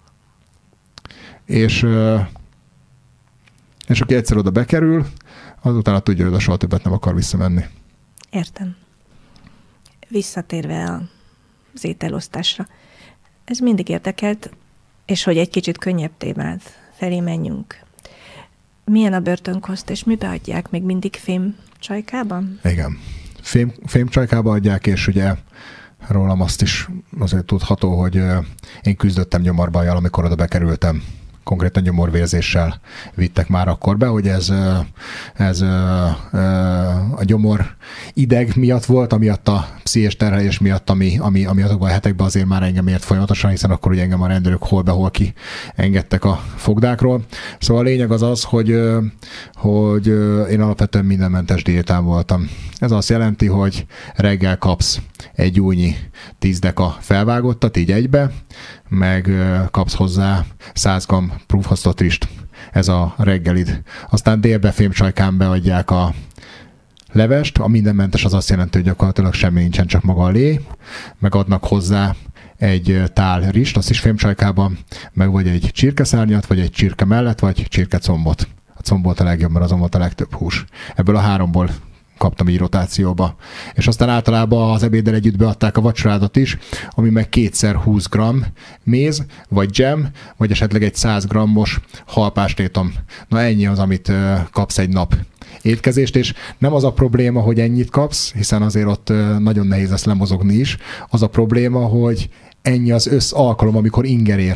Speaker 2: És, ö, és aki egyszer oda bekerül, azután tudja, hogy oda soha többet nem akar visszamenni.
Speaker 1: Értem. Visszatérve az ételosztásra. Ez mindig érdekelt, és hogy egy kicsit könnyebb témát felé menjünk. Milyen a börtönkoszt, és mibe adják? Még mindig fém csajkában?
Speaker 2: Igen. Fém, fém csajkába adják, és ugye rólam azt is azért tudható, hogy én küzdöttem gyomarbajjal, amikor oda bekerültem. Konkrétan gyomorvérzéssel vittek már akkor be, hogy ez, ez a gyomor ideg miatt volt, amiatt a pszichés terhelés miatt, ami, ami, ami azokban a hetekben azért már engem ért folyamatosan, hiszen akkor ugye engem a rendőrök hol be, hol ki engedtek a fogdákról. Szóval a lényeg az az, hogy, hogy én alapvetően mindenmentes diétán voltam. Ez azt jelenti, hogy reggel kapsz egy újnyi tíz deka felvágottat, így egybe, meg kapsz hozzá száz gramm prúfhoztott rist. Ez a reggelid. Aztán délbe fémcsajkán beadják a levest. A mindenmentes az azt jelenti, hogy gyakorlatilag semmi nincsen, csak maga a lé. Meg adnak hozzá egy tál rist, azt is fémcsajkában, meg vagy egy csirkeszárnyat, vagy egy csirke mellett, vagy csirkecombot. A combot a legjobb, mert azon volt a legtöbb hús. Ebből a háromból kaptam így rotációba. És aztán általában az ebéddel együtt beadták a vacsorádat is, ami meg kétszer húsz gramm méz, vagy dzsem, vagy esetleg egy száz grammos halpástétom. Na ennyi az, amit kapsz egy nap étkezést, és nem az a probléma, hogy ennyit kapsz, hiszen azért ott nagyon nehéz lesz lemozogni is. Az a probléma, hogy ennyi az össz alkalom, amikor inger ér.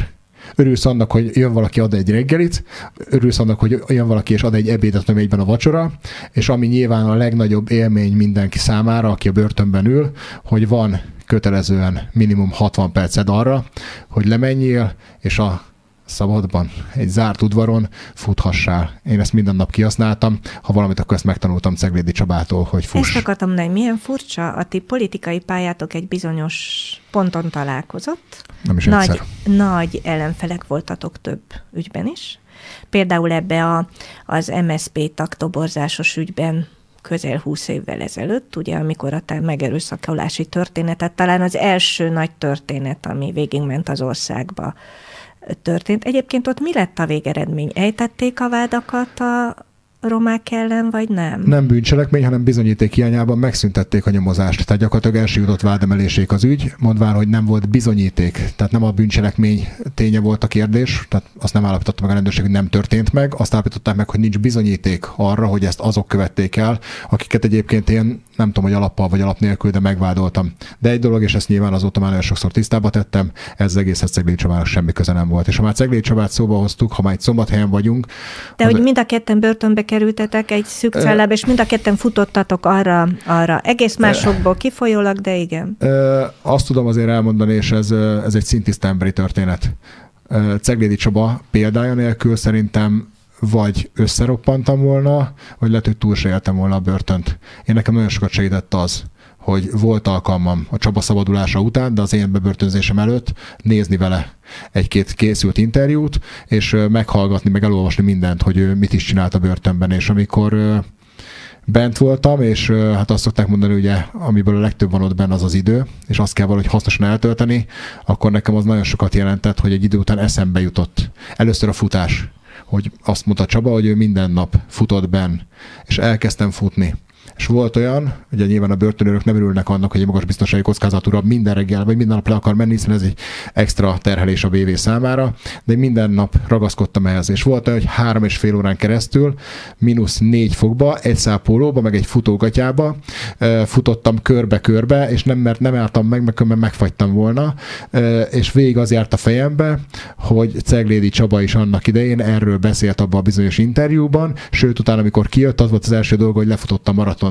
Speaker 2: Örülsz annak, hogy jön valaki, ad egy reggelit, örülsz annak, hogy jön valaki és ad egy ebédet, ami egyben a vacsora, és ami nyilván a legnagyobb élmény mindenki számára, aki a börtönben ül, hogy van kötelezően minimum hatvan perced arra, hogy lemenjél, és a szabadban, egy zárt udvaron futhassál. Én ezt minden nap kihasználtam, ha valamit, akkor ezt megtanultam Ceglédi Csabától, hogy fuss.
Speaker 1: Ezt akartam mondani, milyen furcsa, a ti politikai pályátok egy bizonyos ponton találkozott.
Speaker 2: Nem is
Speaker 1: nagy,
Speaker 2: egyszer.
Speaker 1: nagy ellenfelek voltatok több ügyben is. Például ebbe a, az em es zé pé tagtoborzásos ügyben közel húsz évvel ezelőtt, ugye, amikor a te megerőszakolási történetet, talán az első nagy történet, ami végigment az országba, történt. Egyébként ott mi lett a végeredmény? Ejtették a vádakat a romák ellen, vagy nem?
Speaker 2: Nem bűncselekmény, hanem bizonyíték hiányában megszüntették a nyomozást. Tehát gyakorlatilag elsőjutott vádemelésék az ügy, mondván, hogy nem volt bizonyíték. Tehát nem a bűncselekmény ténye volt a kérdés, tehát azt nem állapította meg a rendőrség, hogy nem történt meg, azt állapították meg, hogy nincs bizonyíték arra, hogy ezt azok követték el, akiket egyébként én nem tudom, hogy alappal vagy alap nélkül, de megvádoltam. De egy dolog, és ezt nyilván azóta már nagyon sokszor tisztába tettem, ez az egészhez Ceglédi Csabának semmi köze nem volt. És ha már Ceglédi Csabát szóba hoztuk, ha már egy Szombathelyen vagyunk.
Speaker 1: De hogy mind a ketten börtönbe kerültetek egy szűk cellába, és mind a ketten futottatok arra, arra. Egész másokból kifolyólag, de igen.
Speaker 2: Azt tudom azért elmondani, és ez, ez egy szintiszta emberi történet. Ceglédi Csaba példája nélkül szerintem vagy összeroppantam volna, vagy lehet, hogy túl se éltem volna a börtönt. Én nekem nagyon sokat segített az, hogy volt alkalmam a Csaba szabadulása után, de az én bebörtönzésem előtt nézni vele egy-két készült interjút, és meghallgatni, meg elolvasni mindent, hogy ő mit is csinált a börtönben, és amikor bent voltam, és hát azt szokták mondani, ugye, amiből a legtöbb van ott benne, az az idő, és azt kell valahogy hasznosan eltölteni, akkor nekem az nagyon sokat jelentett, hogy egy idő után eszembe jutott. Először a futás, hogy azt mondta Csaba, hogy ő minden nap futott benn, és elkezdtem futni. És volt olyan, ugye nyilván a börtönőrök nem örülnek annak, hogy egy magas biztonsági kockázatúra minden reggel, vagy minden nap le akar menni, hiszen ez egy extra terhelés a bé vé számára, de minden nap ragaszkodtam ehhez. És volt olyan, hogy három és fél órán keresztül, mínusz négy fokba, egy szál pólóba, meg egy futógatyába futottam körbe-körbe, és nem, mert nem álltam meg, mert különben megfagytam volna, és végig az járt a fejembe, hogy Ceglédi Csaba is annak idején erről beszélt abban a bizonyos interjúban, sőt, utána, amikor kijött, az volt az első dolga, hogy lefutottam maratont.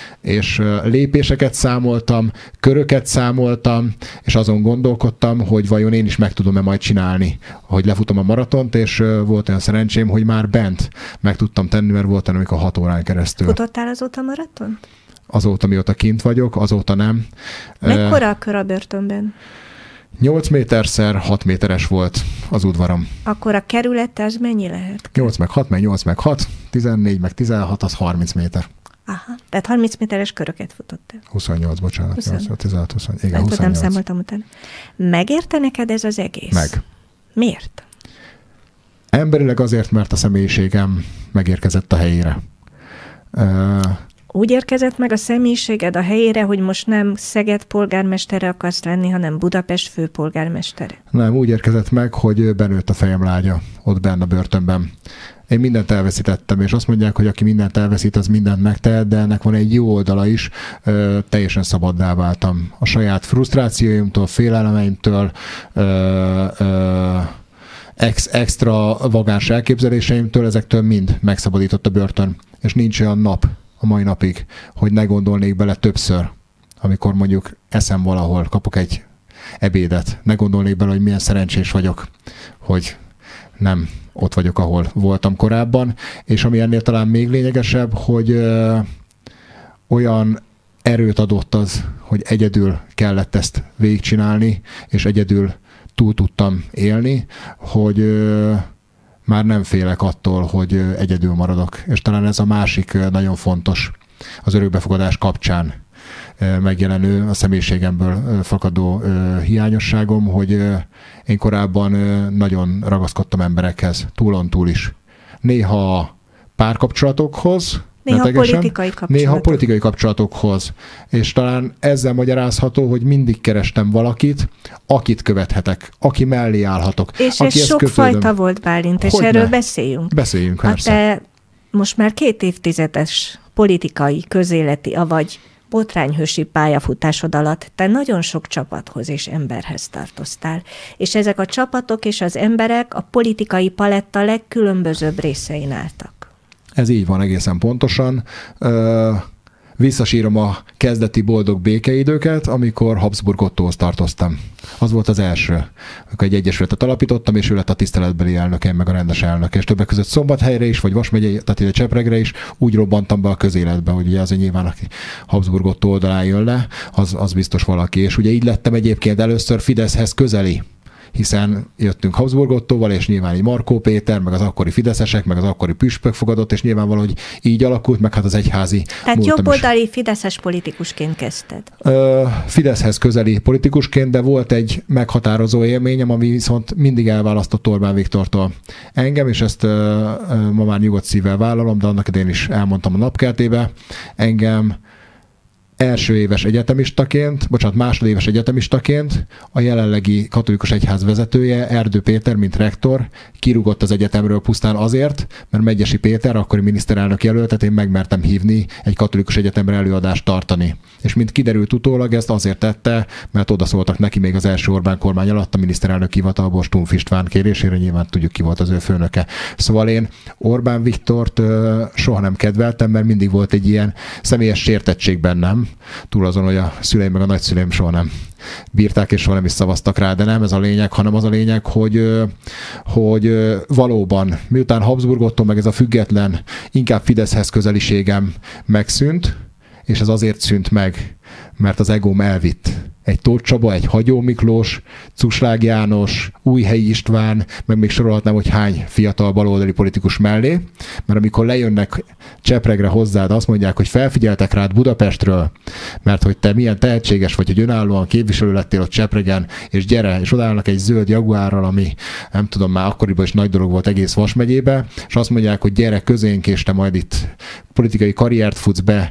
Speaker 2: És lépéseket számoltam, köröket számoltam, és azon gondolkodtam, hogy vajon én is meg tudom-e majd csinálni, hogy lefutom a maratont, és volt olyan szerencsém, hogy már bent meg tudtam tenni, mert volt olyan, amikor hat órán keresztül.
Speaker 1: Futottál azóta maratont?
Speaker 2: Azóta, mióta kint vagyok, azóta nem.
Speaker 1: Mekkora a kör a börtönben?
Speaker 2: nyolc méterszer hat méteres volt az udvaram.
Speaker 1: Akkor a kerület az mennyi lehet?
Speaker 2: nyolc meg hat, meg nyolc meg hat, tizennégy meg tizenhat, az harminc méter.
Speaker 1: Aha, tehát harminc méteres köröket futottál.
Speaker 2: huszonnyolc, bocsánat.
Speaker 1: huszonnyolc.
Speaker 2: tizenhat, húsz, igen,
Speaker 1: hát,
Speaker 2: huszonnyolc.
Speaker 1: Nem számoltam utána. Megérte neked ez az egész?
Speaker 2: Meg.
Speaker 1: Miért?
Speaker 2: Emberileg azért, mert a személyiségem megérkezett a helyére. Uh,
Speaker 1: Úgy érkezett meg a személyiséged a helyére, hogy most nem Szeged polgármestere akarsz lenni, hanem Budapest főpolgármestere?
Speaker 2: Nem, úgy érkezett meg, hogy benőtt a fejem lágya ott benne a börtönben. Én mindent elveszítettem, és azt mondják, hogy aki mindent elveszít, az mindent megtehet, de ennek van egy jó oldala is, ö, teljesen szabaddá váltam. A saját frusztrációimtól, félelemeimtől, ö, ö, ex, extra vagáns elképzeléseimtől, ezektől mind megszabadított a börtön. És nincs olyan nap a mai napig, hogy ne gondolnék bele többször, amikor mondjuk eszem valahol, kapok egy ebédet, ne gondolnék bele, hogy milyen szerencsés vagyok, hogy nem ott vagyok, ahol voltam korábban, és ami ennél talán még lényegesebb, hogy ö, olyan erőt adott az, hogy egyedül kellett ezt végigcsinálni, és egyedül túl tudtam élni, hogy ö, már nem félek attól, hogy ö, egyedül maradok. És talán ez a másik ö, nagyon fontos az örökbefogadás kapcsán ö, megjelenő, a személyiségemből ö, fakadó ö, hiányosságom, hogy ö, én korábban ö, nagyon ragaszkodtam emberekhez, túlon túl is. Néha párkapcsolatokhoz,
Speaker 1: Néha politikai kapcsolatok.
Speaker 2: Néha politikai kapcsolatokhoz. És talán ezzel magyarázható, hogy mindig kerestem valakit, akit követhetek, aki mellé állhatok.
Speaker 1: És
Speaker 2: aki
Speaker 1: ez sokfajta volt, Bálint, és
Speaker 2: Hogyne?
Speaker 1: erről beszéljünk.
Speaker 2: Beszéljünk,
Speaker 1: hát
Speaker 2: persze.
Speaker 1: te most már két évtizedes politikai, közéleti, avagy botrányhősi pályafutásod alatt te nagyon sok csapathoz és emberhez tartoztál, és ezek a csapatok és az emberek a politikai paletta legkülönbözőbb részein álltak.
Speaker 2: Ez így van egészen pontosan. Ö- Visszasírom a kezdeti boldog békeidőket, amikor Habsburg Ottóhoz tartoztam. Az volt az első, amikor egy egyesületet alapítottam, és ő lett a tiszteletbeli elnöke, meg a rendes elnök. És többek között Szombathelyre is, vagy Vas megyei, tehát ide Csepregre is úgy robbantam be a közéletbe, hogy ugye az nyilván, aki Habsburg Ottó oldalán jön le, az, az biztos valaki. És ugye így lettem egyébként először Fideszhez közeli, hiszen jöttünk Habsburg Ottóval, és nyilván így Markó Péter, meg az akkori fideszesek, meg az akkori püspök fogadott, és nyilván valahogy így alakult, meg hát az egyházi.
Speaker 1: Tehát jobboldali fideszes politikusként kezdted?
Speaker 2: Fideszhez közeli politikusként, de volt egy meghatározó élményem, ami viszont mindig elválasztott Orbán Viktortól engem, és ezt ma már nyugodt szívvel vállalom, de annak idején is elmondtam a napkeltébe. Engem első éves egyetemistaként, bocsánat, másodéves egyetemistaként a jelenlegi katolikus egyház vezetője, Erdő Péter, mint rektor, kirúgott az egyetemről pusztán azért, mert Megyesi Péter, akkori miniszterelnök jelöltet én megmertem hívni egy katolikus egyetemre előadást tartani. És mint kiderült utólag, ezt azért tette, mert odaszóltak neki még az első Orbán kormány alatt a miniszterelnök hivatalból Stumpf István kérésére, nyilván tudjuk, ki volt az ő főnöke. Szóval én Orbán Viktort ö, soha nem kedveltem, mert mindig volt egy ilyen személyes sértettség bennem, túl azon, hogy a szüleim meg a nagyszüleim soha nem bírták, és soha nem is szavaztak rá, de nem ez a lényeg, hanem az a lényeg, hogy, hogy valóban, miután Habsburg Ottó meg ez a független, inkább Fideszhez közeliségem megszűnt, és ez azért szűnt meg, mert az egóm elvitt. Egy Tóth Csaba, egy Hagyó Miklós, Cuslág János, Újhelyi István, meg még sorolhatnám, hogy hány fiatal baloldali politikus mellé, mert amikor lejönnek Csepregre hozzád, azt mondják, hogy felfigyeltek rád Budapestről, mert hogy te milyen tehetséges vagy, hogy önállóan képviselő lettél ott Csepregen, és gyere, és odállnak egy zöld Jaguárral, ami nem tudom, már akkoriban is nagy dolog volt egész Vas megyébe, és azt mondják, hogy gyere közénk, és te majd itt politikai karriert futsz be,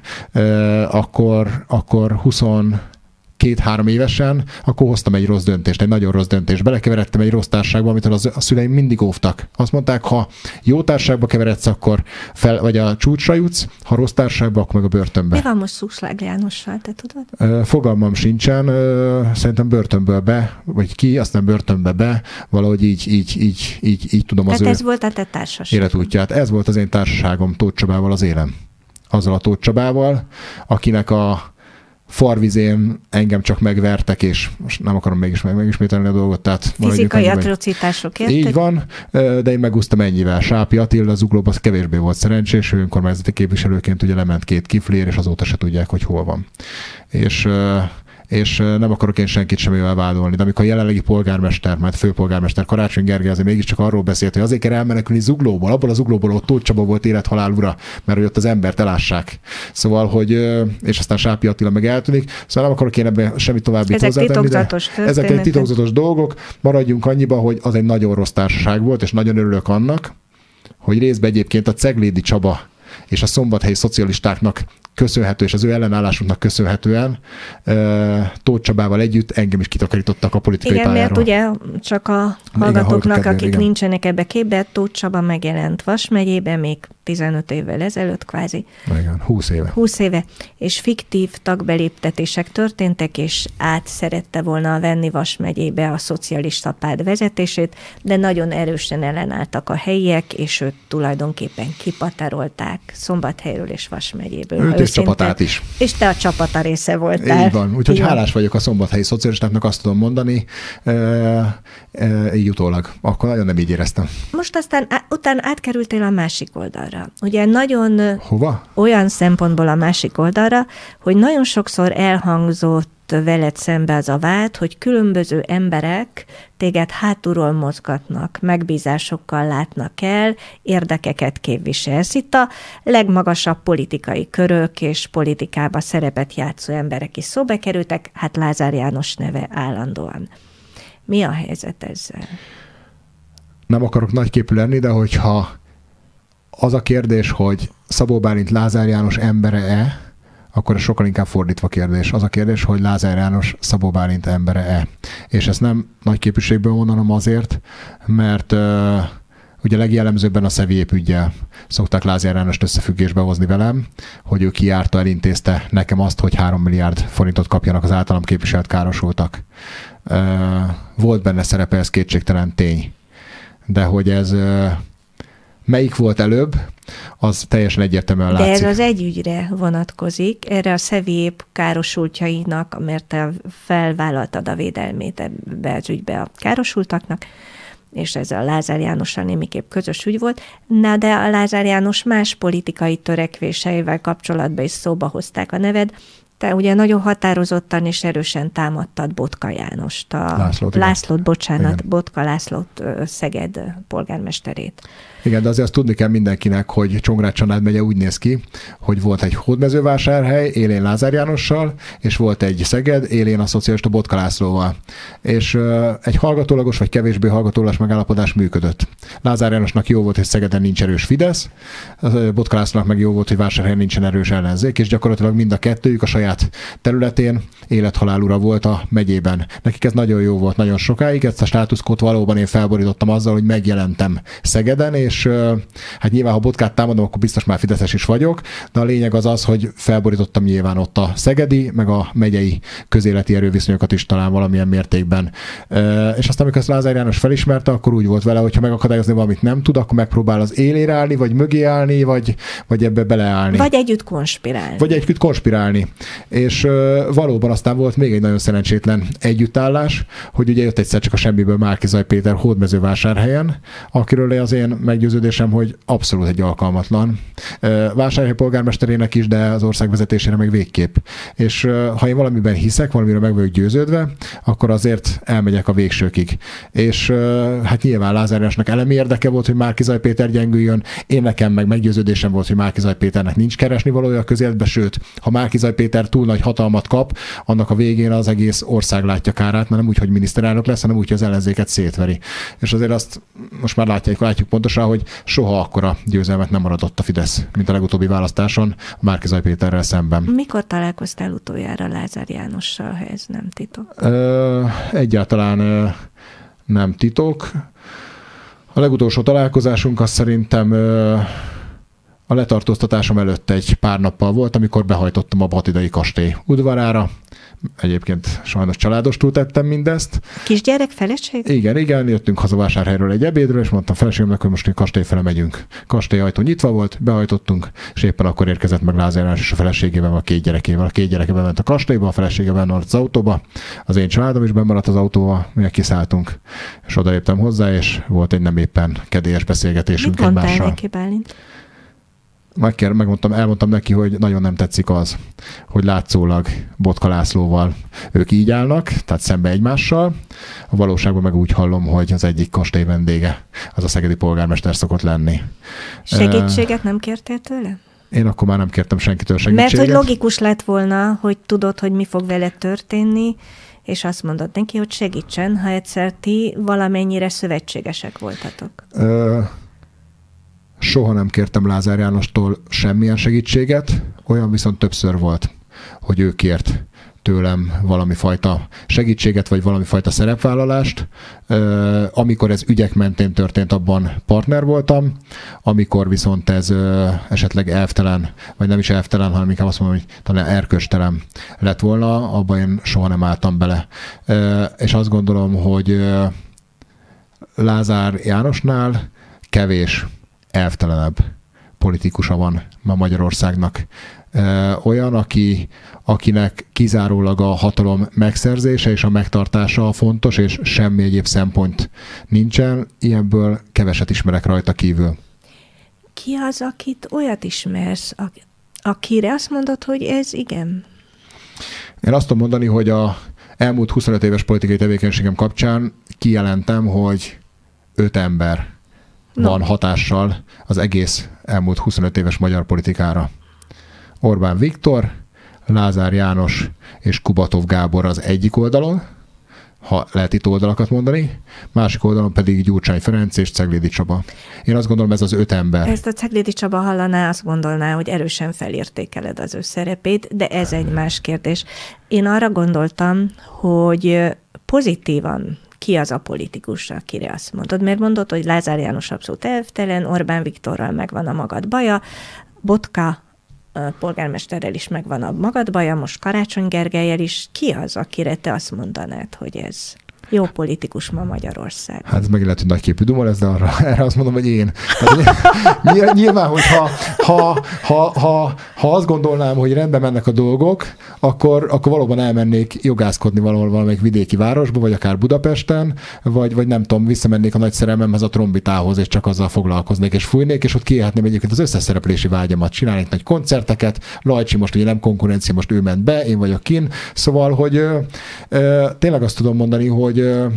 Speaker 2: akkor, akkor húsz két-három évesen, akkor hoztam egy rossz döntést, egy nagyon rossz döntést. Belekeveredtem egy rossz társaságba, amitől az, a szüleim mindig óvtak. Azt mondták, ha jó társaságba keveredsz, akkor fel, vagy a csúcsra jutsz, ha rossz társaságba, akkor meg a börtönbe.
Speaker 1: Mi van most Cuslág Jánossal, te tudod?
Speaker 2: Fogalmam sincsen, szerintem börtönből be, vagy ki, aztán börtönbe be, valahogy így, így, így, így, így tudom az
Speaker 1: Tehát
Speaker 2: ő
Speaker 1: ez volt a te társaság.
Speaker 2: életútját. Ez volt az én társaságom Tóth Csabával az élem. Azzal a Tóth Csabával, akinek a farvizén engem csak megvertek, és most nem akarom mégis meg, megismételni a dolgot. Tehát
Speaker 1: fizikai atrocitások, érted?
Speaker 2: Így van, de én megúsztam ennyivel. Sápi Attila Zuglóban kevésbé volt szerencsés, ő önkormányzati képviselőként ugye lement két kiflér, és azóta se tudják, hogy hol van. És és nem akarok én senkit semmivel vádolni, de amikor a jelenlegi polgármester, majd főpolgármester Karácsony Gergely azért mégiscsak arról beszélt, hogy azért kell elmenekülni Zuglóból, abból a Zuglóból ott Tóth Csaba volt élethalál ura, mert hogy ott az embert elássák. Szóval, hogy, és aztán Sápi Attila meg eltűnik, szóval nem akarok én ebben semmit további hozzátenni, de ezek egy titokzatos dolgok, maradjunk annyiba, hogy az egy nagyon rossz társaság volt, és nagyon örülök annak, hogy részben egyébként a Ceglédi Csaba és a szombathelyi szocialistáknak köszönhető, és az ő ellenállásunknak köszönhetően Tóth Csabával együtt engem is kitakarítottak a politikai
Speaker 1: igen,
Speaker 2: pályáról.
Speaker 1: Igen, mert ugye csak a hallgatóknak, igen, akik igen. nincsenek ebbe képbe, Tóth Csaba megjelent Vas megyében még tizenöt évvel ezelőtt kvázi.
Speaker 2: Igen, húsz éve.
Speaker 1: húsz éve, és fiktív tagbeléptetések történtek, és át szerette volna venni Vas megyébe a szocialista párt vezetését, de nagyon erősen ellenálltak a helyiek, és őt tulajdonképpen kipatárolták Szombathelyről és Vas megyéből.
Speaker 2: Őt és csapatát is.
Speaker 1: És te a csapata része voltál.
Speaker 2: Így van, úgyhogy igen. Hálás vagyok a szombathelyi szocialistáknak, azt tudom mondani, e, e, így utólag. Akkor nagyon nem így éreztem.
Speaker 1: Most aztán utána átkerültél a másik oldalra. Ugye nagyon
Speaker 2: Hova?
Speaker 1: Olyan szempontból a másik oldalra, hogy nagyon sokszor elhangzott veled szembe az a vád, hogy különböző emberek téged hátulról mozgatnak, megbízásokkal látnak el, érdekeket képviselsz. Itt a legmagasabb politikai körök és politikába szerepet játszó emberek is szóba kerültek, hát Lázár János neve állandóan. Mi a helyzet ezzel?
Speaker 2: Nem akarok nagyképű lenni, de hogyha az a kérdés, hogy Szabó Bálint Lázár János embere-e, akkor ez sokkal inkább fordítva kérdés. Az a kérdés, hogy Lázár János Szabó Bálint embere-e. És ezt nem nagy képviségből mondanom azért, mert uh, Ugye legjellemzőbben a Szeviép üggyel szokták Lázár Jánost összefüggésbe hozni velem, hogy ő kijárta, elintézte nekem azt, hogy három milliárd forintot kapjanak az általam képviselt károsultak. Volt benne szerepe, ez kétségtelen tény. De hogy ez melyik volt előbb, az teljesen egyértelműen látszik.
Speaker 1: De ez az egy ügyre vonatkozik, erre a Szeviép károsultjainak, mert te felvállaltad a védelmét ebbe az ügybe a károsultaknak, és ez a Lázár Jánossal némiképp közös ügy volt, na de a Lázár János más politikai törekvéseivel kapcsolatban is szóba hozták a neved. Te ugye nagyon határozottan és erősen támadtad Botka Jánost, a
Speaker 2: Lászlót,
Speaker 1: Lászlót bocsánat,
Speaker 2: igen.
Speaker 1: Botka Lászlót, Szeged polgármesterét.
Speaker 2: Igen, de azért azt tudni kell mindenkinek, hogy Csongrád-Csanád megye úgy néz ki, hogy volt egy Hódmezővásárhely, élén Lázár Jánossal, és volt egy Szeged, élén a szocialista Botka Lászlóval. És uh, egy hallgatólagos vagy kevésbé hallgatólagos megállapodás működött. Lázár Jánosnak jó volt, hogy Szegeden nincs erős Fidesz, Botka Lászlónak meg jó volt, hogy Vásárhelyen nincsen erős ellenzék, és gyakorlatilag mind a kettőjük a saját területén élethalál ura volt a megyében. Nekik ez nagyon jó volt, nagyon sokáig, ezt a státuszkót valóban én felborítottam azzal, hogy megjelentem Szegeden, és és hát nyilván, ha Botkát támadom, akkor biztos már fideszes is vagyok, de a lényeg az az, hogy felborítottam nyilván ott a szegedi, meg a megyei közéleti erőviszonyokat is talán valamilyen mértékben. És aztán, amikor ezt Lázár János felismerte, akkor úgy volt vele, hogy ha megakadályozni valamit nem tud, akkor megpróbál az élére állni, vagy mögé állni, vagy, vagy ebbe beleállni.
Speaker 1: Vagy együtt konspirálni.
Speaker 2: Vagy együtt konspirálni. És valóban aztán volt még egy nagyon szerencsétlen együttállás, hogy ugye jött egyszer csak a semmiből Márki-Zay Péter Hódmezővásárhelyen, akiről az én meggyőződésem, hogy abszolút egy alkalmatlan. Vásárhely polgármesterének is, de az ország vezetésére meg végképp. És ha én valamiben hiszek, valamire meg vagyok győződve, akkor azért elmegyek a végsőkig. És hát nyilván Lázár Jánosnak elemi érdeke volt, hogy Márki-Zay Péter gyengüljön. Én nekem meg meggyőződésem volt, hogy Márki-Zay Péternek nincs keresni valója a közéletbe, sőt, ha Márki-Zay Péter túl nagy hatalmat kap, annak a végén az egész ország látja kárát, mert nem úgy, hogy miniszterelnök lesz, hanem úgy, hogy az ellenzéket szétveri. És azért azt most már látjuk, látjuk pontosan, hogy soha akkora győzelmet nem maradott a Fidesz, mint a legutóbbi választáson Márki-Zay Péterrel szemben.
Speaker 1: Mikor találkoztál utoljára Lázár Jánossal, ha ez nem titok?
Speaker 2: Ö, egyáltalán ö, nem titok. A legutolsó találkozásunk az szerintem ö, a letartóztatásom előtt egy pár nappal volt, amikor behajtottam a Batidai kastély udvarára. Egyébként sajnos családostul tettem mindezt.
Speaker 1: Kisgyerek, feleség?
Speaker 2: Igen, igen, jöttünk haza Vásárhelyről egy ebédről, és mondtam feleségemnek, hogy most kastély fele megyünk. Kastély ajtó nyitva volt, behajtottunk, és éppen akkor érkezett meg Lázár János és a feleségével, a két gyerekével. A két gyereke bement a kastélyba, a felesége benne az autóba, az én családom is bemaradt az autóba, mi kiszálltunk, és odaértem hozzá, és volt egy nem éppen kedélyes beszélgetésünk
Speaker 1: egymással. Mit mondtál
Speaker 2: egymással.
Speaker 1: neki, Bálint?
Speaker 2: Megkér, megmondtam, elmondtam neki, hogy nagyon nem tetszik az, hogy látszólag Botka Lászlóval ők így állnak, tehát szembe egymással. A valóságban meg úgy hallom, hogy az egyik kastély vendége, az a szegedi polgármester szokott lenni.
Speaker 1: Segítséget nem kértél tőle?
Speaker 2: Én akkor már nem kértem senkitől segítséget.
Speaker 1: Mert hogy logikus lett volna, hogy tudod, hogy mi fog vele történni, és azt mondod neki, hogy segítsen, ha egyszer ti valamennyire szövetségesek voltatok. Ö...
Speaker 2: Soha nem kértem Lázár Jánostól semmilyen segítséget, olyan viszont többször volt, hogy ő kért tőlem valami fajta segítséget, vagy valami fajta szerepvállalást. Amikor ez ügyek mentén történt, abban partner voltam, amikor viszont ez esetleg elvtelen, vagy nem is elvtelen, hanem inkább azt mondom, hogy talán erkölcstelen lett volna, abban én soha nem álltam bele. És azt gondolom, hogy Lázár Jánosnál kevés elvtelenebb politikusa van ma Magyarországnak. Olyan, aki, akinek kizárólag a hatalom megszerzése és a megtartása fontos, és semmi egyéb szempont nincsen. Ilyenből keveset ismerek rajta kívül.
Speaker 1: Ki az, akit olyat ismersz, akire azt mondod, hogy ez igen?
Speaker 2: Én azt tudom mondani, hogy a elmúlt huszonöt éves politikai tevékenységem kapcsán kijelentem, hogy öt ember No. van hatással az egész elmúlt huszonöt éves magyar politikára. Orbán Viktor, Lázár János és Kubatov Gábor az egyik oldalon, ha lehet itt oldalakat mondani, másik oldalon pedig Gyurcsány Ferenc és Ceglédi Csaba. Én azt gondolom, ez az öt ember.
Speaker 1: Ezt a Ceglédi Csaba hallaná, azt gondolná, hogy erősen felértékeled az ő szerepét, de ez egy más kérdés. Én arra gondoltam, hogy pozitívan ki az a politikus, akire azt mondod. Mert mondod, hogy Lázár János abszolút elvtelen, Orbán Viktorral megvan a magad baja, Botka polgármesterrel is megvan a magad baja, most Karácsony Gergellyel is. Ki az, akire te azt mondanád, hogy ez jó politikus ma Magyarország?
Speaker 2: Hát ez megint lehet, hogy nagyképű duma lesz, de arra, erre azt mondom, hogy én. Tehát, nyilván, hogy ha, ha, ha, ha, ha azt gondolnám, hogy rendben mennek a dolgok, akkor, akkor valóban elmennék jogászkodni valahol valamelyik vidéki városba, vagy akár Budapesten, vagy, vagy nem tudom, visszamennék a nagy szerelmemhez, a trombitához, és csak azzal foglalkoznék, és fújnék, és ott kiélhetném egyébként az összes szereplési vágyamat, csinálnék nagy koncerteket. Lajcsi most ugye nem konkurencia, most ő ment be, én vagyok kin. Szóval, hogy ö, ö, tényleg azt tudom mondani, hogy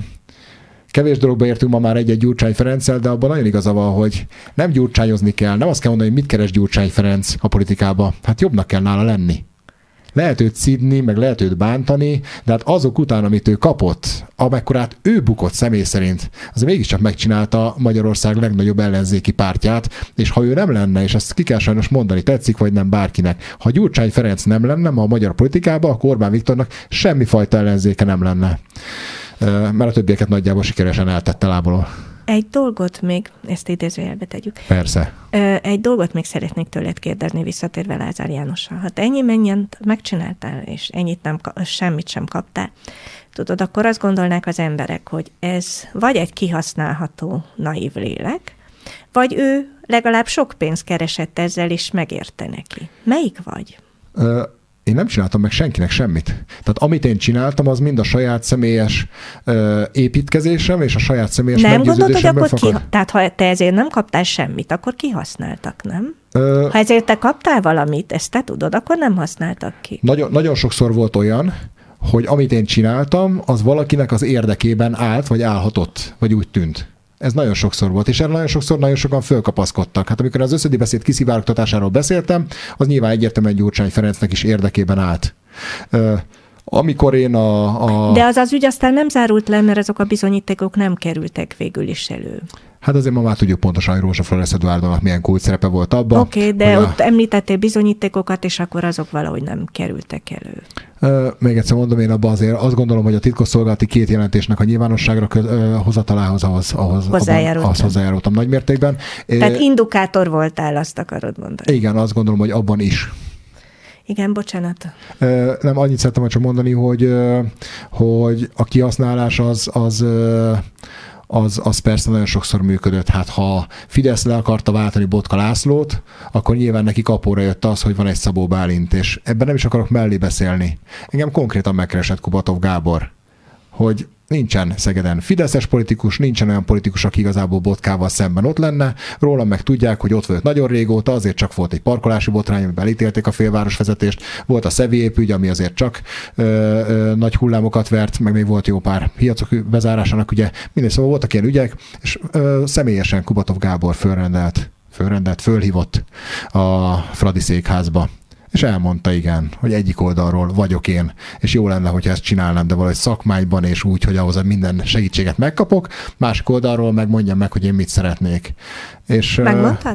Speaker 2: kevés dologba értünk ma már egy-egy Gyurcsány Ferenccel, de abban nagyon igaza van, hogy nem gyurcsányozni kell, nem azt kell mondani, hogy mit keres Gyurcsány Ferenc a politikába. Hát jobbnak kell nála lenni. Lehet őt szidni, meg lehet őt bántani, de hát azok után, amit ő kapott, amekkorát ő bukott személy szerint, az mégiscsak megcsinálta Magyarország legnagyobb ellenzéki pártját, és ha ő nem lenne, és ezt ki kell sajnos mondani, tetszik vagy nem bárkinek, ha Gyurcsány Ferenc nem lenne ma a magyar politikában, akkor Orbán Viktornak semmifajta ellenzéke nem lenne. Mert a többieket nagyjából sikeresen eltette lából.
Speaker 1: Egy dolgot még, ezt idézőjelbe tegyük.
Speaker 2: Persze.
Speaker 1: Egy dolgot még szeretnék tőled kérdezni, visszatérve Lázár Jánossal. Hát ennyi mennyient megcsináltál, és ennyit nem, semmit sem kaptál, tudod, akkor azt gondolnák az emberek, hogy ez vagy egy kihasználható naív lélek, vagy ő legalább sok pénzt keresett ezzel, és megérte neki. Melyik vagy?
Speaker 2: Ö- Én nem csináltam meg senkinek semmit. Tehát amit én csináltam, az mind a saját személyes ö, építkezésem, és a saját személyes
Speaker 1: nem gondolod, hogy akkor
Speaker 2: fakad.
Speaker 1: ki, tehát ha te ezért nem kaptál semmit, akkor kihasználtak, nem?
Speaker 2: Ö,
Speaker 1: ha ezért te kaptál valamit, ezt te tudod, akkor nem használtak ki.
Speaker 2: Nagyon, nagyon sokszor volt olyan, hogy amit én csináltam, az valakinek az érdekében állt, vagy állhatott, vagy úgy tűnt. Ez nagyon sokszor volt, és erre nagyon sokszor nagyon sokan fölkapaszkodtak. Hát amikor az összödi beszéd kiszivárogtatásáról beszéltem, az nyilván egyértelműen Gyurcsány Ferencnek is érdekében állt. Amikor én a, a...
Speaker 1: De az az ügy aztán nem zárult le, mert azok a bizonyítékok nem kerültek végül is elő.
Speaker 2: Hát azért ma már tudjuk pontosan, hogy Rózsa Flores Eduárdónak milyen kulcs szerepe volt abban.
Speaker 1: Oké, okay, de
Speaker 2: a...
Speaker 1: ott említettél bizonyítékokat, és akkor azok valahogy nem kerültek elő.
Speaker 2: Uh, még egyszer mondom, én abban azért azt gondolom, hogy a titkosszolgálati két jelentésnek a nyilvánosságra köz, uh, hozatalához ahhoz, ahhoz,
Speaker 1: hozzájárultam.
Speaker 2: ahhoz hozzájárultam nagy mértékben.
Speaker 1: Tehát uh, indukátor voltál, azt akarod mondani.
Speaker 2: Igen, azt gondolom, hogy abban is.
Speaker 1: Igen, bocsánat.
Speaker 2: Uh, nem, annyit szerettem csak mondani, hogy, uh, hogy a kihasználás az, az uh, Az, az persze nagyon sokszor működött. Hát ha Fidesz le akarta váltani Botka Lászlót, akkor nyilván neki kapóra jött az, hogy van egy Szabó Bálint, és ebben nem is akarok mellé beszélni. Engem konkrétan megkeresett Kubatov Gábor, hogy nincsen Szegeden fideszes politikus, nincsen olyan politikus, aki igazából Botkával szemben ott lenne. Rólam meg tudják, hogy ott volt nagyon régóta, azért csak volt egy parkolási botrány, amiben elítélték a félvárosvezetést. Volt a Szeviép ügy, ami azért csak ö, ö, nagy hullámokat vert, meg még volt jó pár piacok bezárásának, ugye mindegy, szóval voltak ilyen ügyek, és ö, személyesen Kubatov Gábor fölrendelt, fölrendelt, fölhívott a Fradi székházba. És elmondta, igen, hogy egyik oldalról vagyok én, és jó lenne, hogyha ezt csinálnám, de valahogy szakmányban, és úgy, hogy ahhoz minden segítséget megkapok, másik oldalról megmondjam meg, hogy én mit szeretnék. És,
Speaker 1: megmondtad?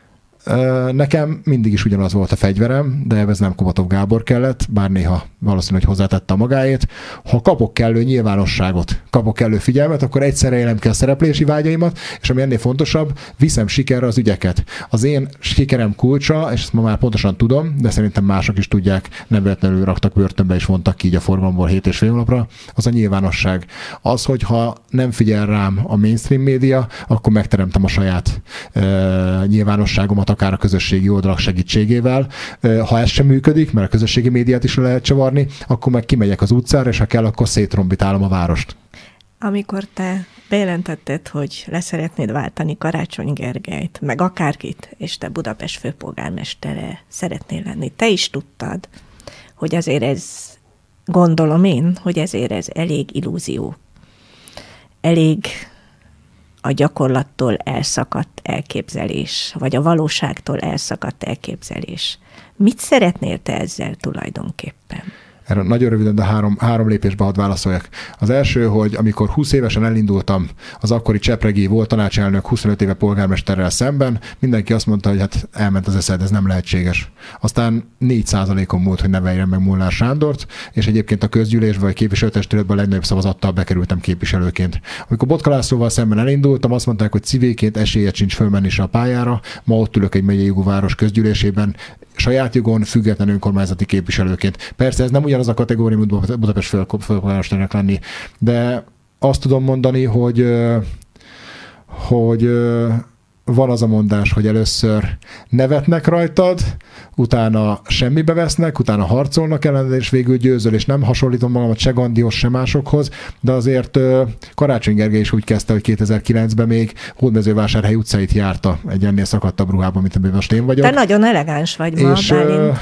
Speaker 2: Nekem mindig is ugyanaz volt a fegyverem, de ez nem Kubatov Gábor kellett, bár néha valószínűleg hozzátette a magáét. Ha kapok kellő nyilvánosságot, kapok kellő figyelmet, akkor egyszerre élem ki a szereplési vágyaimat, és ami ennél fontosabb, viszem sikerre az ügyeket. Az én sikerem kulcsa, és ezt ma már pontosan tudom, de szerintem mások is tudják, nem véletlenül raktak börtönbe és vontak ki így a forgalomból hét és fél napra, az a nyilvánosság. Az, hogy ha nem figyel rám a mainstream média, akkor megteremtem a saját uh, nyilvánosságomat, akár a közösségi oldalak segítségével. Ha ez sem működik, mert a közösségi médiát is le lehet csavarni, akkor meg kimegyek az utcára, és ha kell, akkor szétrombitálom a várost.
Speaker 1: Amikor te bejelentetted, hogy leszeretnéd váltani Karácsony Gergelyt, meg akárkit, és te Budapest főpolgármestere szeretnél lenni, te is tudtad, hogy azért ez, gondolom én, hogy ezért ez elég illúzió. Elég a gyakorlattól elszakadt elképzelés, vagy a valóságtól elszakadt elképzelés. Mit szeretnél te ezzel tulajdonképpen?
Speaker 2: Erre nagyon röviden, de három, három lépésbe hadd válaszoljak. Az első, hogy amikor húsz évesen elindultam, az akkori csepregi volt tanácselnök huszonöt éve polgármesterrel szemben, mindenki azt mondta, hogy hát elment az eszed, ez nem lehetséges. Aztán négy százalékon múlt, hogy neveljem meg Molnár Sándort, és egyébként a közgyűlésbe vagy képviselőtestületben a legnagyobb szavazattal bekerültem képviselőként. Amikor Botka Lászlóval szemben elindultam, azt mondták, hogy civilként esélye sincs fölmenni se a pályára, ma ott ülök egy megyei jogú város közgyűlésében, saját jogon, független önkormányzati képviselőként. Persze ez nem ugyanaz a kategória, mint Budapest főpolgármesternek lenni, de azt tudom mondani, hogy, hogy van az a mondás, hogy először nevetnek rajtad, utána semmibe vesznek, utána harcolnak ellen, és végül győzöl, és nem hasonlítom magamat se Gandihoz, se másokhoz, de azért Karácsony Gergely is úgy kezdte, hogy kétezer-kilencben még Hódmezővásárhely utcáit járta egy ennél szakadtabb ruhában, mint amiben most én vagyok.
Speaker 1: Te nagyon elegáns vagy ma,
Speaker 2: és,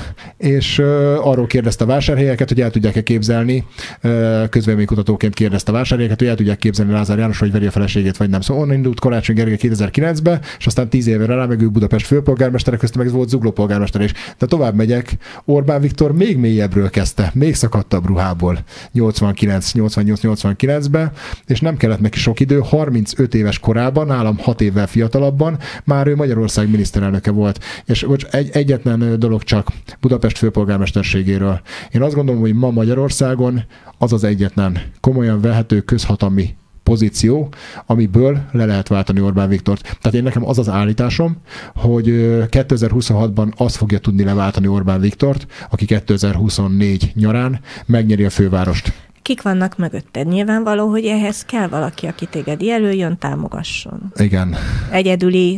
Speaker 2: és arról kérdezte a vásárhelyeket, hogy el tudják-e képzelni, közvéleménykutatóként kérdezte a vásárhelyeket, hogy el tudják képzelni Lázár János, hogy veri a feleségét, vagy nem. Szóval onnan indult Karácsony Gergely kétezer-kilencben, és aztán tíz évre rá meg ő Budapest főpolgármestere, köztem meg volt Zugló polgármester is. De tovább megyek, Orbán Viktor még mélyebbről kezdte, még szakadtabb ruhából nyolcvankilenc nyolcvannyolc nyolcvankilencben, és nem kellett neki sok idő, harmincöt éves korában, nálam hat évvel fiatalabban, már ő Magyarország miniszterelnöke volt. És bocs, egy, egyetlen dolog csak Budapest főpolgármesterségéről. Én azt gondolom, hogy ma Magyarországon az az egyetlen komolyan vehető közhatalmi pozíció, amiből le lehet váltani Orbán Viktort. Tehát én nekem az az állításom, hogy kétezer-huszonhatban az fogja tudni leváltani Orbán Viktort, aki kétezer-huszonnégy nyarán megnyeri a fővárost.
Speaker 1: Kik vannak mögötted? Nyilvánvaló, hogy ehhez kell valaki, aki téged jelöljön, támogasson.
Speaker 2: Igen.
Speaker 1: Egyedüli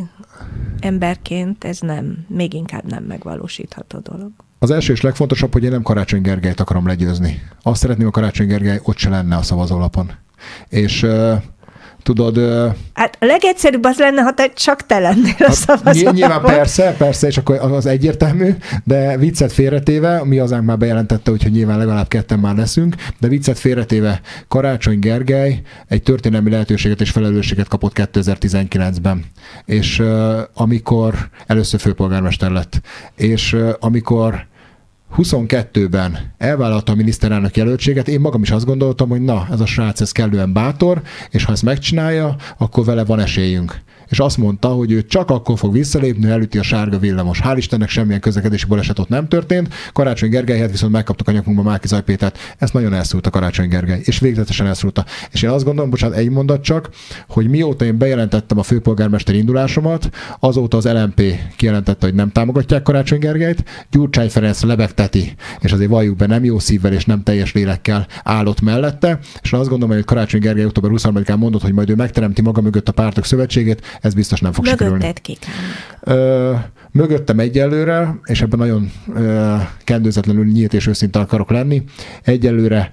Speaker 1: emberként ez nem, még inkább nem megvalósítható dolog.
Speaker 2: Az első és legfontosabb, hogy én nem Karácsony Gergelyt akarom legyőzni. Azt szeretném, a Karácsony Gergely ott se lenne a szavazólapon. És uh, tudod... Uh,
Speaker 1: hát a legegyszerűbb az lenne, ha te csak te lennél a szavazólapon.
Speaker 2: Nyilván persze, persze, és akkor az egyértelmű, de viccet félretéve, mi hazánk már bejelentette, úgyhogy nyilván legalább ketten már leszünk, de viccet félretéve Karácsony Gergely egy történelmi lehetőséget és felelősséget kapott kétezer-tizenkilencben. És uh, amikor először főpolgármester lett, és uh, amikor huszonkettőben elvállalta a miniszterelnök jelöltséget, én magam is azt gondoltam, hogy na, ez a srác, ez kellően bátor, és ha ezt megcsinálja, akkor vele van esélyünk. És azt mondta, hogy ő csak akkor fog visszalépni, elüti a sárga villamos. Hál' Istennek semmilyen közlekedési baleset ott nem történt. Karácsony Gergelyhez viszont megkaptuk a nyakunkba Márki-Zay Pétert. Ezt nagyon elszúrta Karácsony Gergely, és végletesen elszúrta. És én azt gondolom, bocsánat, egy mondat csak, hogy mióta én bejelentettem a főpolgármester indulásomat, azóta az el em pé kijelentette, hogy nem támogatják Karácsony Gergelyt, Gyurcsány Ferenc lebegteti, és azért valljuk be, nem jó szívvel és nem teljes lélekkel állott mellette, és azt gondolom, hogy Karácsony Gergely október huszonharmadikán mondott, hogy majd ő megteremti maga mögött a pártok szövetségét, ez biztos nem fog sikerülni.
Speaker 1: Mögötted kik állnak?
Speaker 2: Mögöttem egyelőre, és ebben nagyon ö, kendőzetlenül nyílt és őszinte akarok lenni, egyelőre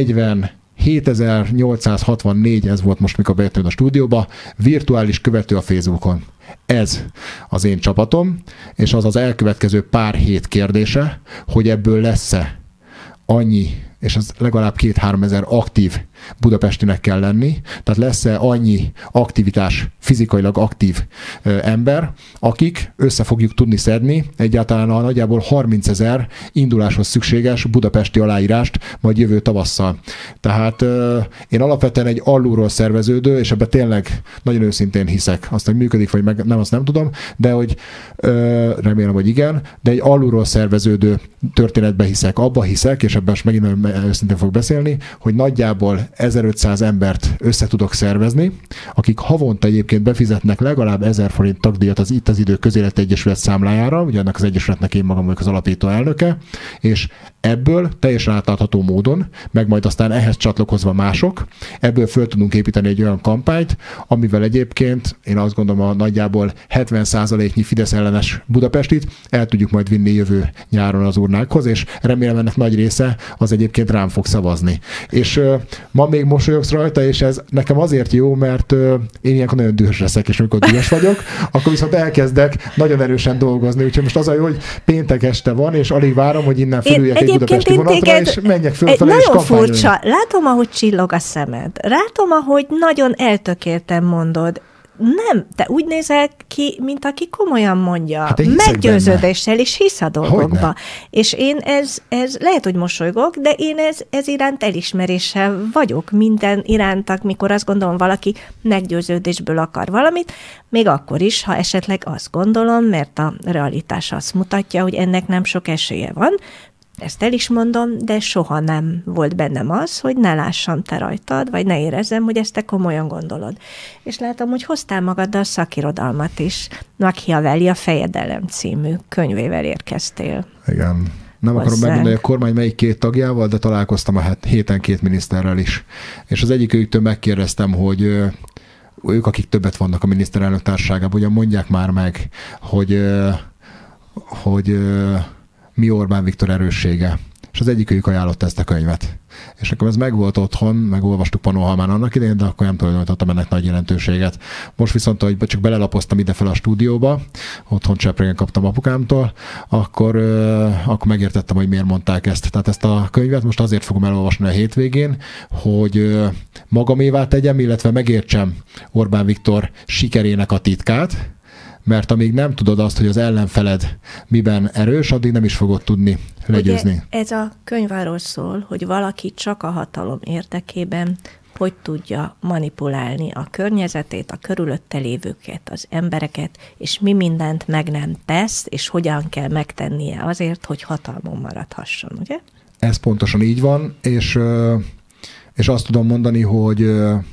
Speaker 2: negyvenhétezer-nyolcszázhatvannégy, ez volt most, mikor bejöttem a stúdióba, virtuális követő a Facebookon. Ez az én csapatom, és az az elkövetkező pár hét kérdése, hogy ebből lesz-e annyi, és az legalább két-három ezer aktív budapestinek kell lenni, tehát lesz-e annyi aktivitás, fizikailag aktív ö, ember, akik össze fogjuk tudni szedni egyáltalán a nagyjából harmincezer induláshoz szükséges budapesti aláírást majd jövő tavasszal. Tehát ö, én alapvetően egy alulról szerveződő, és ebben tényleg nagyon őszintén hiszek. Azt, hogy működik, vagy meg nem, azt nem tudom, de hogy ö, remélem, hogy igen, de egy alulról szerveződő történetbe hiszek. Abba hiszek, és ebben most megint őszintén fog beszélni, hogy nagyjából ezerötszáz embert össze tudok szervezni, akik havonta egyébként befizetnek legalább ezer forint tagdíjat az Itt az Idő Közéleti Egyesület számlájára, ugye ennek az egyesületnek én magam vagyok az alapító elnöke, és ebből teljesen átlátható módon, meg majd aztán ehhez csatlakozva mások, ebből föl tudunk építeni egy olyan kampányt, amivel egyébként én azt gondolom a nagyjából hetven százaléknyi Fidesz ellenes Budapestit el tudjuk majd vinni jövő nyáron az urnákhoz, és remélem ennek nagy része az egyébként rám fog szavazni. És uh, ma még mosolyogsz rajta, és ez nekem azért jó, mert uh, én ilyenkor nagyon dühös leszek, és amikor dühös vagyok, akkor viszont elkezdek nagyon erősen dolgozni. Úgyhogy most az a jó, hogy péntek este van, és alig várom, hogy innen felüljek egy budapesti vonatra, és menjek fölfelé, és kampányolni.
Speaker 1: Nagyon furcsa. Látom, ahogy csillog a szemed. Látom, ahogy nagyon eltökélten mondod. nem, te úgy nézel ki, mint aki komolyan mondja,
Speaker 2: hát
Speaker 1: meggyőződéssel, és hisz a dolgokba. Hogyne? És én ez, ez, lehet, hogy mosolygok, de én ez, ez iránt elismeréssel vagyok minden irántak, mikor azt gondolom, valaki meggyőződésből akar valamit, még akkor is, ha esetleg azt gondolom, mert a realitás azt mutatja, hogy ennek nem sok esélye van. Ezt el is mondom, de soha nem volt bennem az, hogy ne lássam te rajtad, vagy ne érezzem, hogy ezt te komolyan gondolod. És látom, hogy hoztál magaddal szakirodalmat is. Machiavelli a Fejedelem című könyvével érkeztél.
Speaker 2: Igen. Nem akarom megmondani, hogy a kormány melyik két tagjával, de találkoztam a héten két miniszterrel is. És az egyikőjüktől megkérdeztem, hogy ők, akik többet vannak a miniszterelnök társaságában, ugyan mondják már meg, hogy, hogy mi Orbán Viktor erőssége. És az egyikőjük ajánlott ezt a könyvet. És nekem ez megvolt otthon, megolvastuk Pannonhalmán annak idején, de akkor nem tulajdonítottam ennek nagy jelentőséget. Most viszont, hogy csak belelapoztam ide fel a stúdióba, otthon Csepregen kaptam apukámtól, akkor, euh, akkor megértettem, hogy miért mondták ezt. Tehát ezt a könyvet most azért fogom elolvasni a hétvégén, hogy euh, magamévá tegyem, illetve megértsem Orbán Viktor sikerének a titkát, mert amíg nem tudod azt, hogy az ellenfeled miben erős, addig nem is fogod tudni legyőzni.
Speaker 1: Ugye ez a könyv arról szól, hogy valaki csak a hatalom érdekében hogy tudja manipulálni a környezetét, a körülötte lévőket, az embereket, és mi mindent meg nem tesz, és hogyan kell megtennie azért, hogy hatalmon maradhasson, ugye?
Speaker 2: Ez pontosan így van, és, és azt tudom mondani, hogy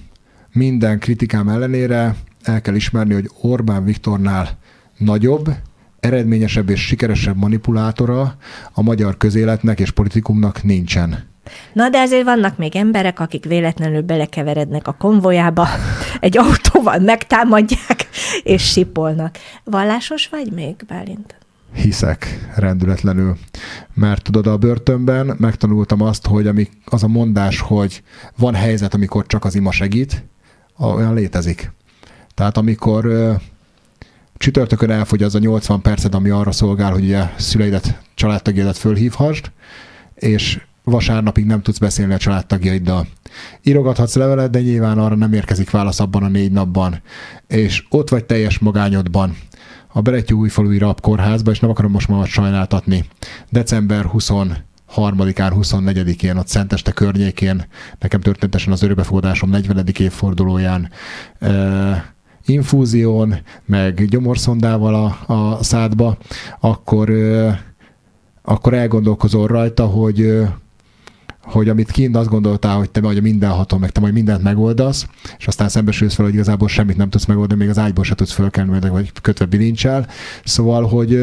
Speaker 2: minden kritikám ellenére el kell ismerni, hogy Orbán Viktornál nagyobb, eredményesebb és sikeresebb manipulátora a magyar közéletnek és politikumnak nincsen.
Speaker 1: Na, de azért vannak még emberek, akik véletlenül belekeverednek a konvojába, egy autóval megtámadják, és sipolnak. Vallásos vagy még, Bálint?
Speaker 2: Hiszek rendületlenül. Mert tudod, a börtönben megtanultam azt, hogy amik, az a mondás, hogy van helyzet, amikor csak az ima segít, olyan létezik. Tehát amikor ö, csütörtökön elfogy az a nyolcvan percet, ami arra szolgál, hogy ugye szüleidet, családtagjaidat fölhívhasd, és vasárnapig nem tudsz beszélni a családtagjaiddal. Írogathatsz levelet, de nyilván arra nem érkezik válasz abban a négy napban. És ott vagy teljes magányodban a Berettyóújfalui Rabkórházba, és nem akarom most magad sajnáltatni. december huszonharmadikán, huszonnegyedikén, ott Szenteste környékén, nekem történetesen az örökbefogadásom negyvenedik évfordulóján, e, infúzión, meg gyomorszondával a, a szádba, akkor, e, akkor elgondolkozol rajta, hogy, hogy amit kint azt gondoltál, hogy te vagy a mindenható, meg te majd mindent megoldasz, és aztán szembesülsz fel, hogy igazából semmit nem tudsz megoldani, még az ágyból se tudsz fölkelni, vagy kötve bilincsel. Szóval, hogy,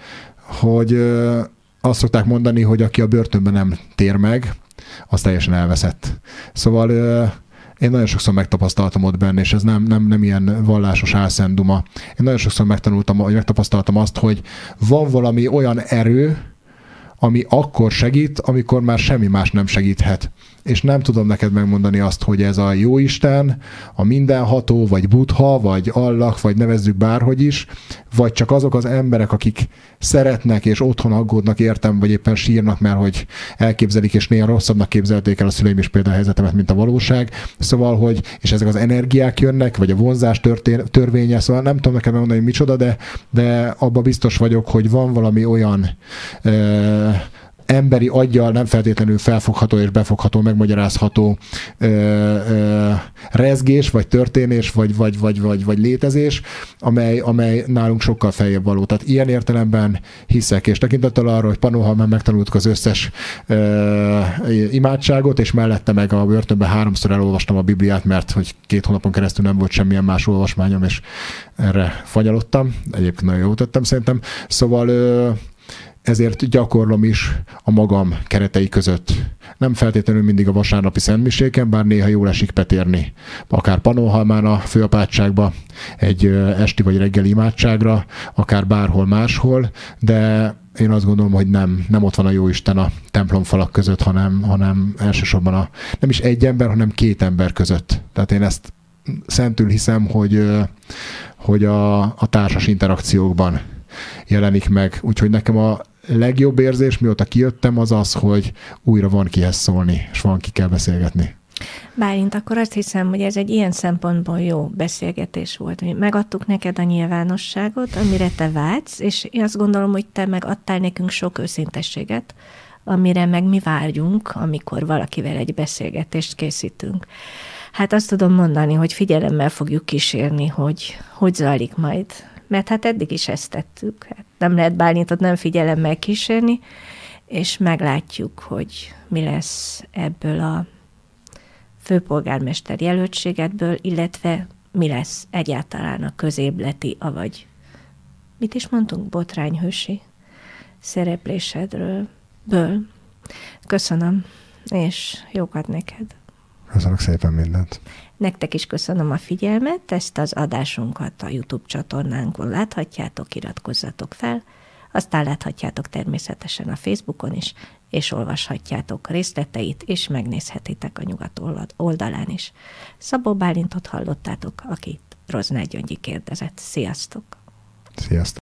Speaker 2: hogy azt szokták mondani, hogy aki a börtönben nem tér meg, az teljesen elveszett. Szóval én nagyon sokszor megtapasztaltam ott benne, és ez nem, nem, nem ilyen vallásos álszenduma. Én nagyon sokszor megtanultam, vagy megtapasztaltam azt, hogy van valami olyan erő, ami akkor segít, amikor már semmi más nem segíthet. És nem tudom neked megmondani azt, hogy ez a Jóisten, a mindenható, vagy Buddha, vagy Allah, vagy nevezzük bárhogy is, vagy csak azok az emberek, akik szeretnek és otthon aggódnak értem, vagy éppen sírnak, mert hogy elképzelik, és néha rosszabbnak képzelték el a szüleim is például a helyzetemet, mint a valóság. Szóval, hogy, és ezek az energiák jönnek, vagy a vonzás történ- törvénye, szóval nem tudom neked megmondani, hogy micsoda, de, de abban biztos vagyok, hogy van valami olyan euh, emberi aggyal nem feltétlenül felfogható és befogható, megmagyarázható ö, ö, rezgés, vagy történés, vagy, vagy, vagy, vagy, vagy létezés, amely, amely nálunk sokkal feljebb való. Tehát ilyen értelemben hiszek, és tekintettel arra, hogy Pannonhalmán megtanultuk az összes ö, imádságot, és mellette meg a börtönben háromszor elolvastam a Bibliát, mert hogy két hónapon keresztül nem volt semmilyen más olvasmányom, és erre fanyalottam. Egyébként nagyon jól tettem szerintem. Szóval ö, ezért gyakorlom is a magam keretei között. Nem feltétlenül mindig a vasárnapi szentmiséken, bár néha jól esik petérni. Akár Pannonhalmán a főapátságba, egy esti vagy reggeli imádságra, akár bárhol máshol, de én azt gondolom, hogy nem, nem ott van a Jóisten a templomfalak között, hanem, hanem elsősorban a, nem is egy ember, hanem két ember között. Tehát én ezt szentül hiszem, hogy, hogy a, a társas interakciókban jelenik meg. Úgyhogy nekem a legjobb érzés, mióta kijöttem, az az, hogy újra van kihez szólni, és van ki kell beszélgetni.
Speaker 1: Bálint, akkor azt hiszem, hogy ez egy ilyen szempontból jó beszélgetés volt, hogy megadtuk neked a nyilvánosságot, amire te vágysz, és én azt gondolom, hogy te megadtál nekünk sok őszintességet, amire meg mi várjunk, amikor valakivel egy beszélgetést készítünk. Hát azt tudom mondani, hogy figyelemmel fogjuk kísérni, hogy hogy zajlik majd. Mert hát eddig is ezt tettük. Hát nem lehet Bálintot nem figyelemmel kísérni, és meglátjuk, hogy mi lesz ebből a főpolgármester jelöltségedből, illetve mi lesz egyáltalán a közébleti, avagy mit is mondtunk, botrányhősi szereplésedről. Ből. Köszönöm, és jókat neked.
Speaker 2: Köszönök szépen mindent.
Speaker 1: Nektek is köszönöm a figyelmet, ezt az adásunkat a YouTube csatornánkon láthatjátok, iratkozzatok fel, aztán láthatjátok természetesen a Facebookon is, és olvashatjátok részleteit, és megnézhetitek a Nyugat oldalán is. Szabó Bálintot hallottátok, akit Rozsnáth Gyöngyi kérdezett. Sziasztok!
Speaker 2: Sziasztok!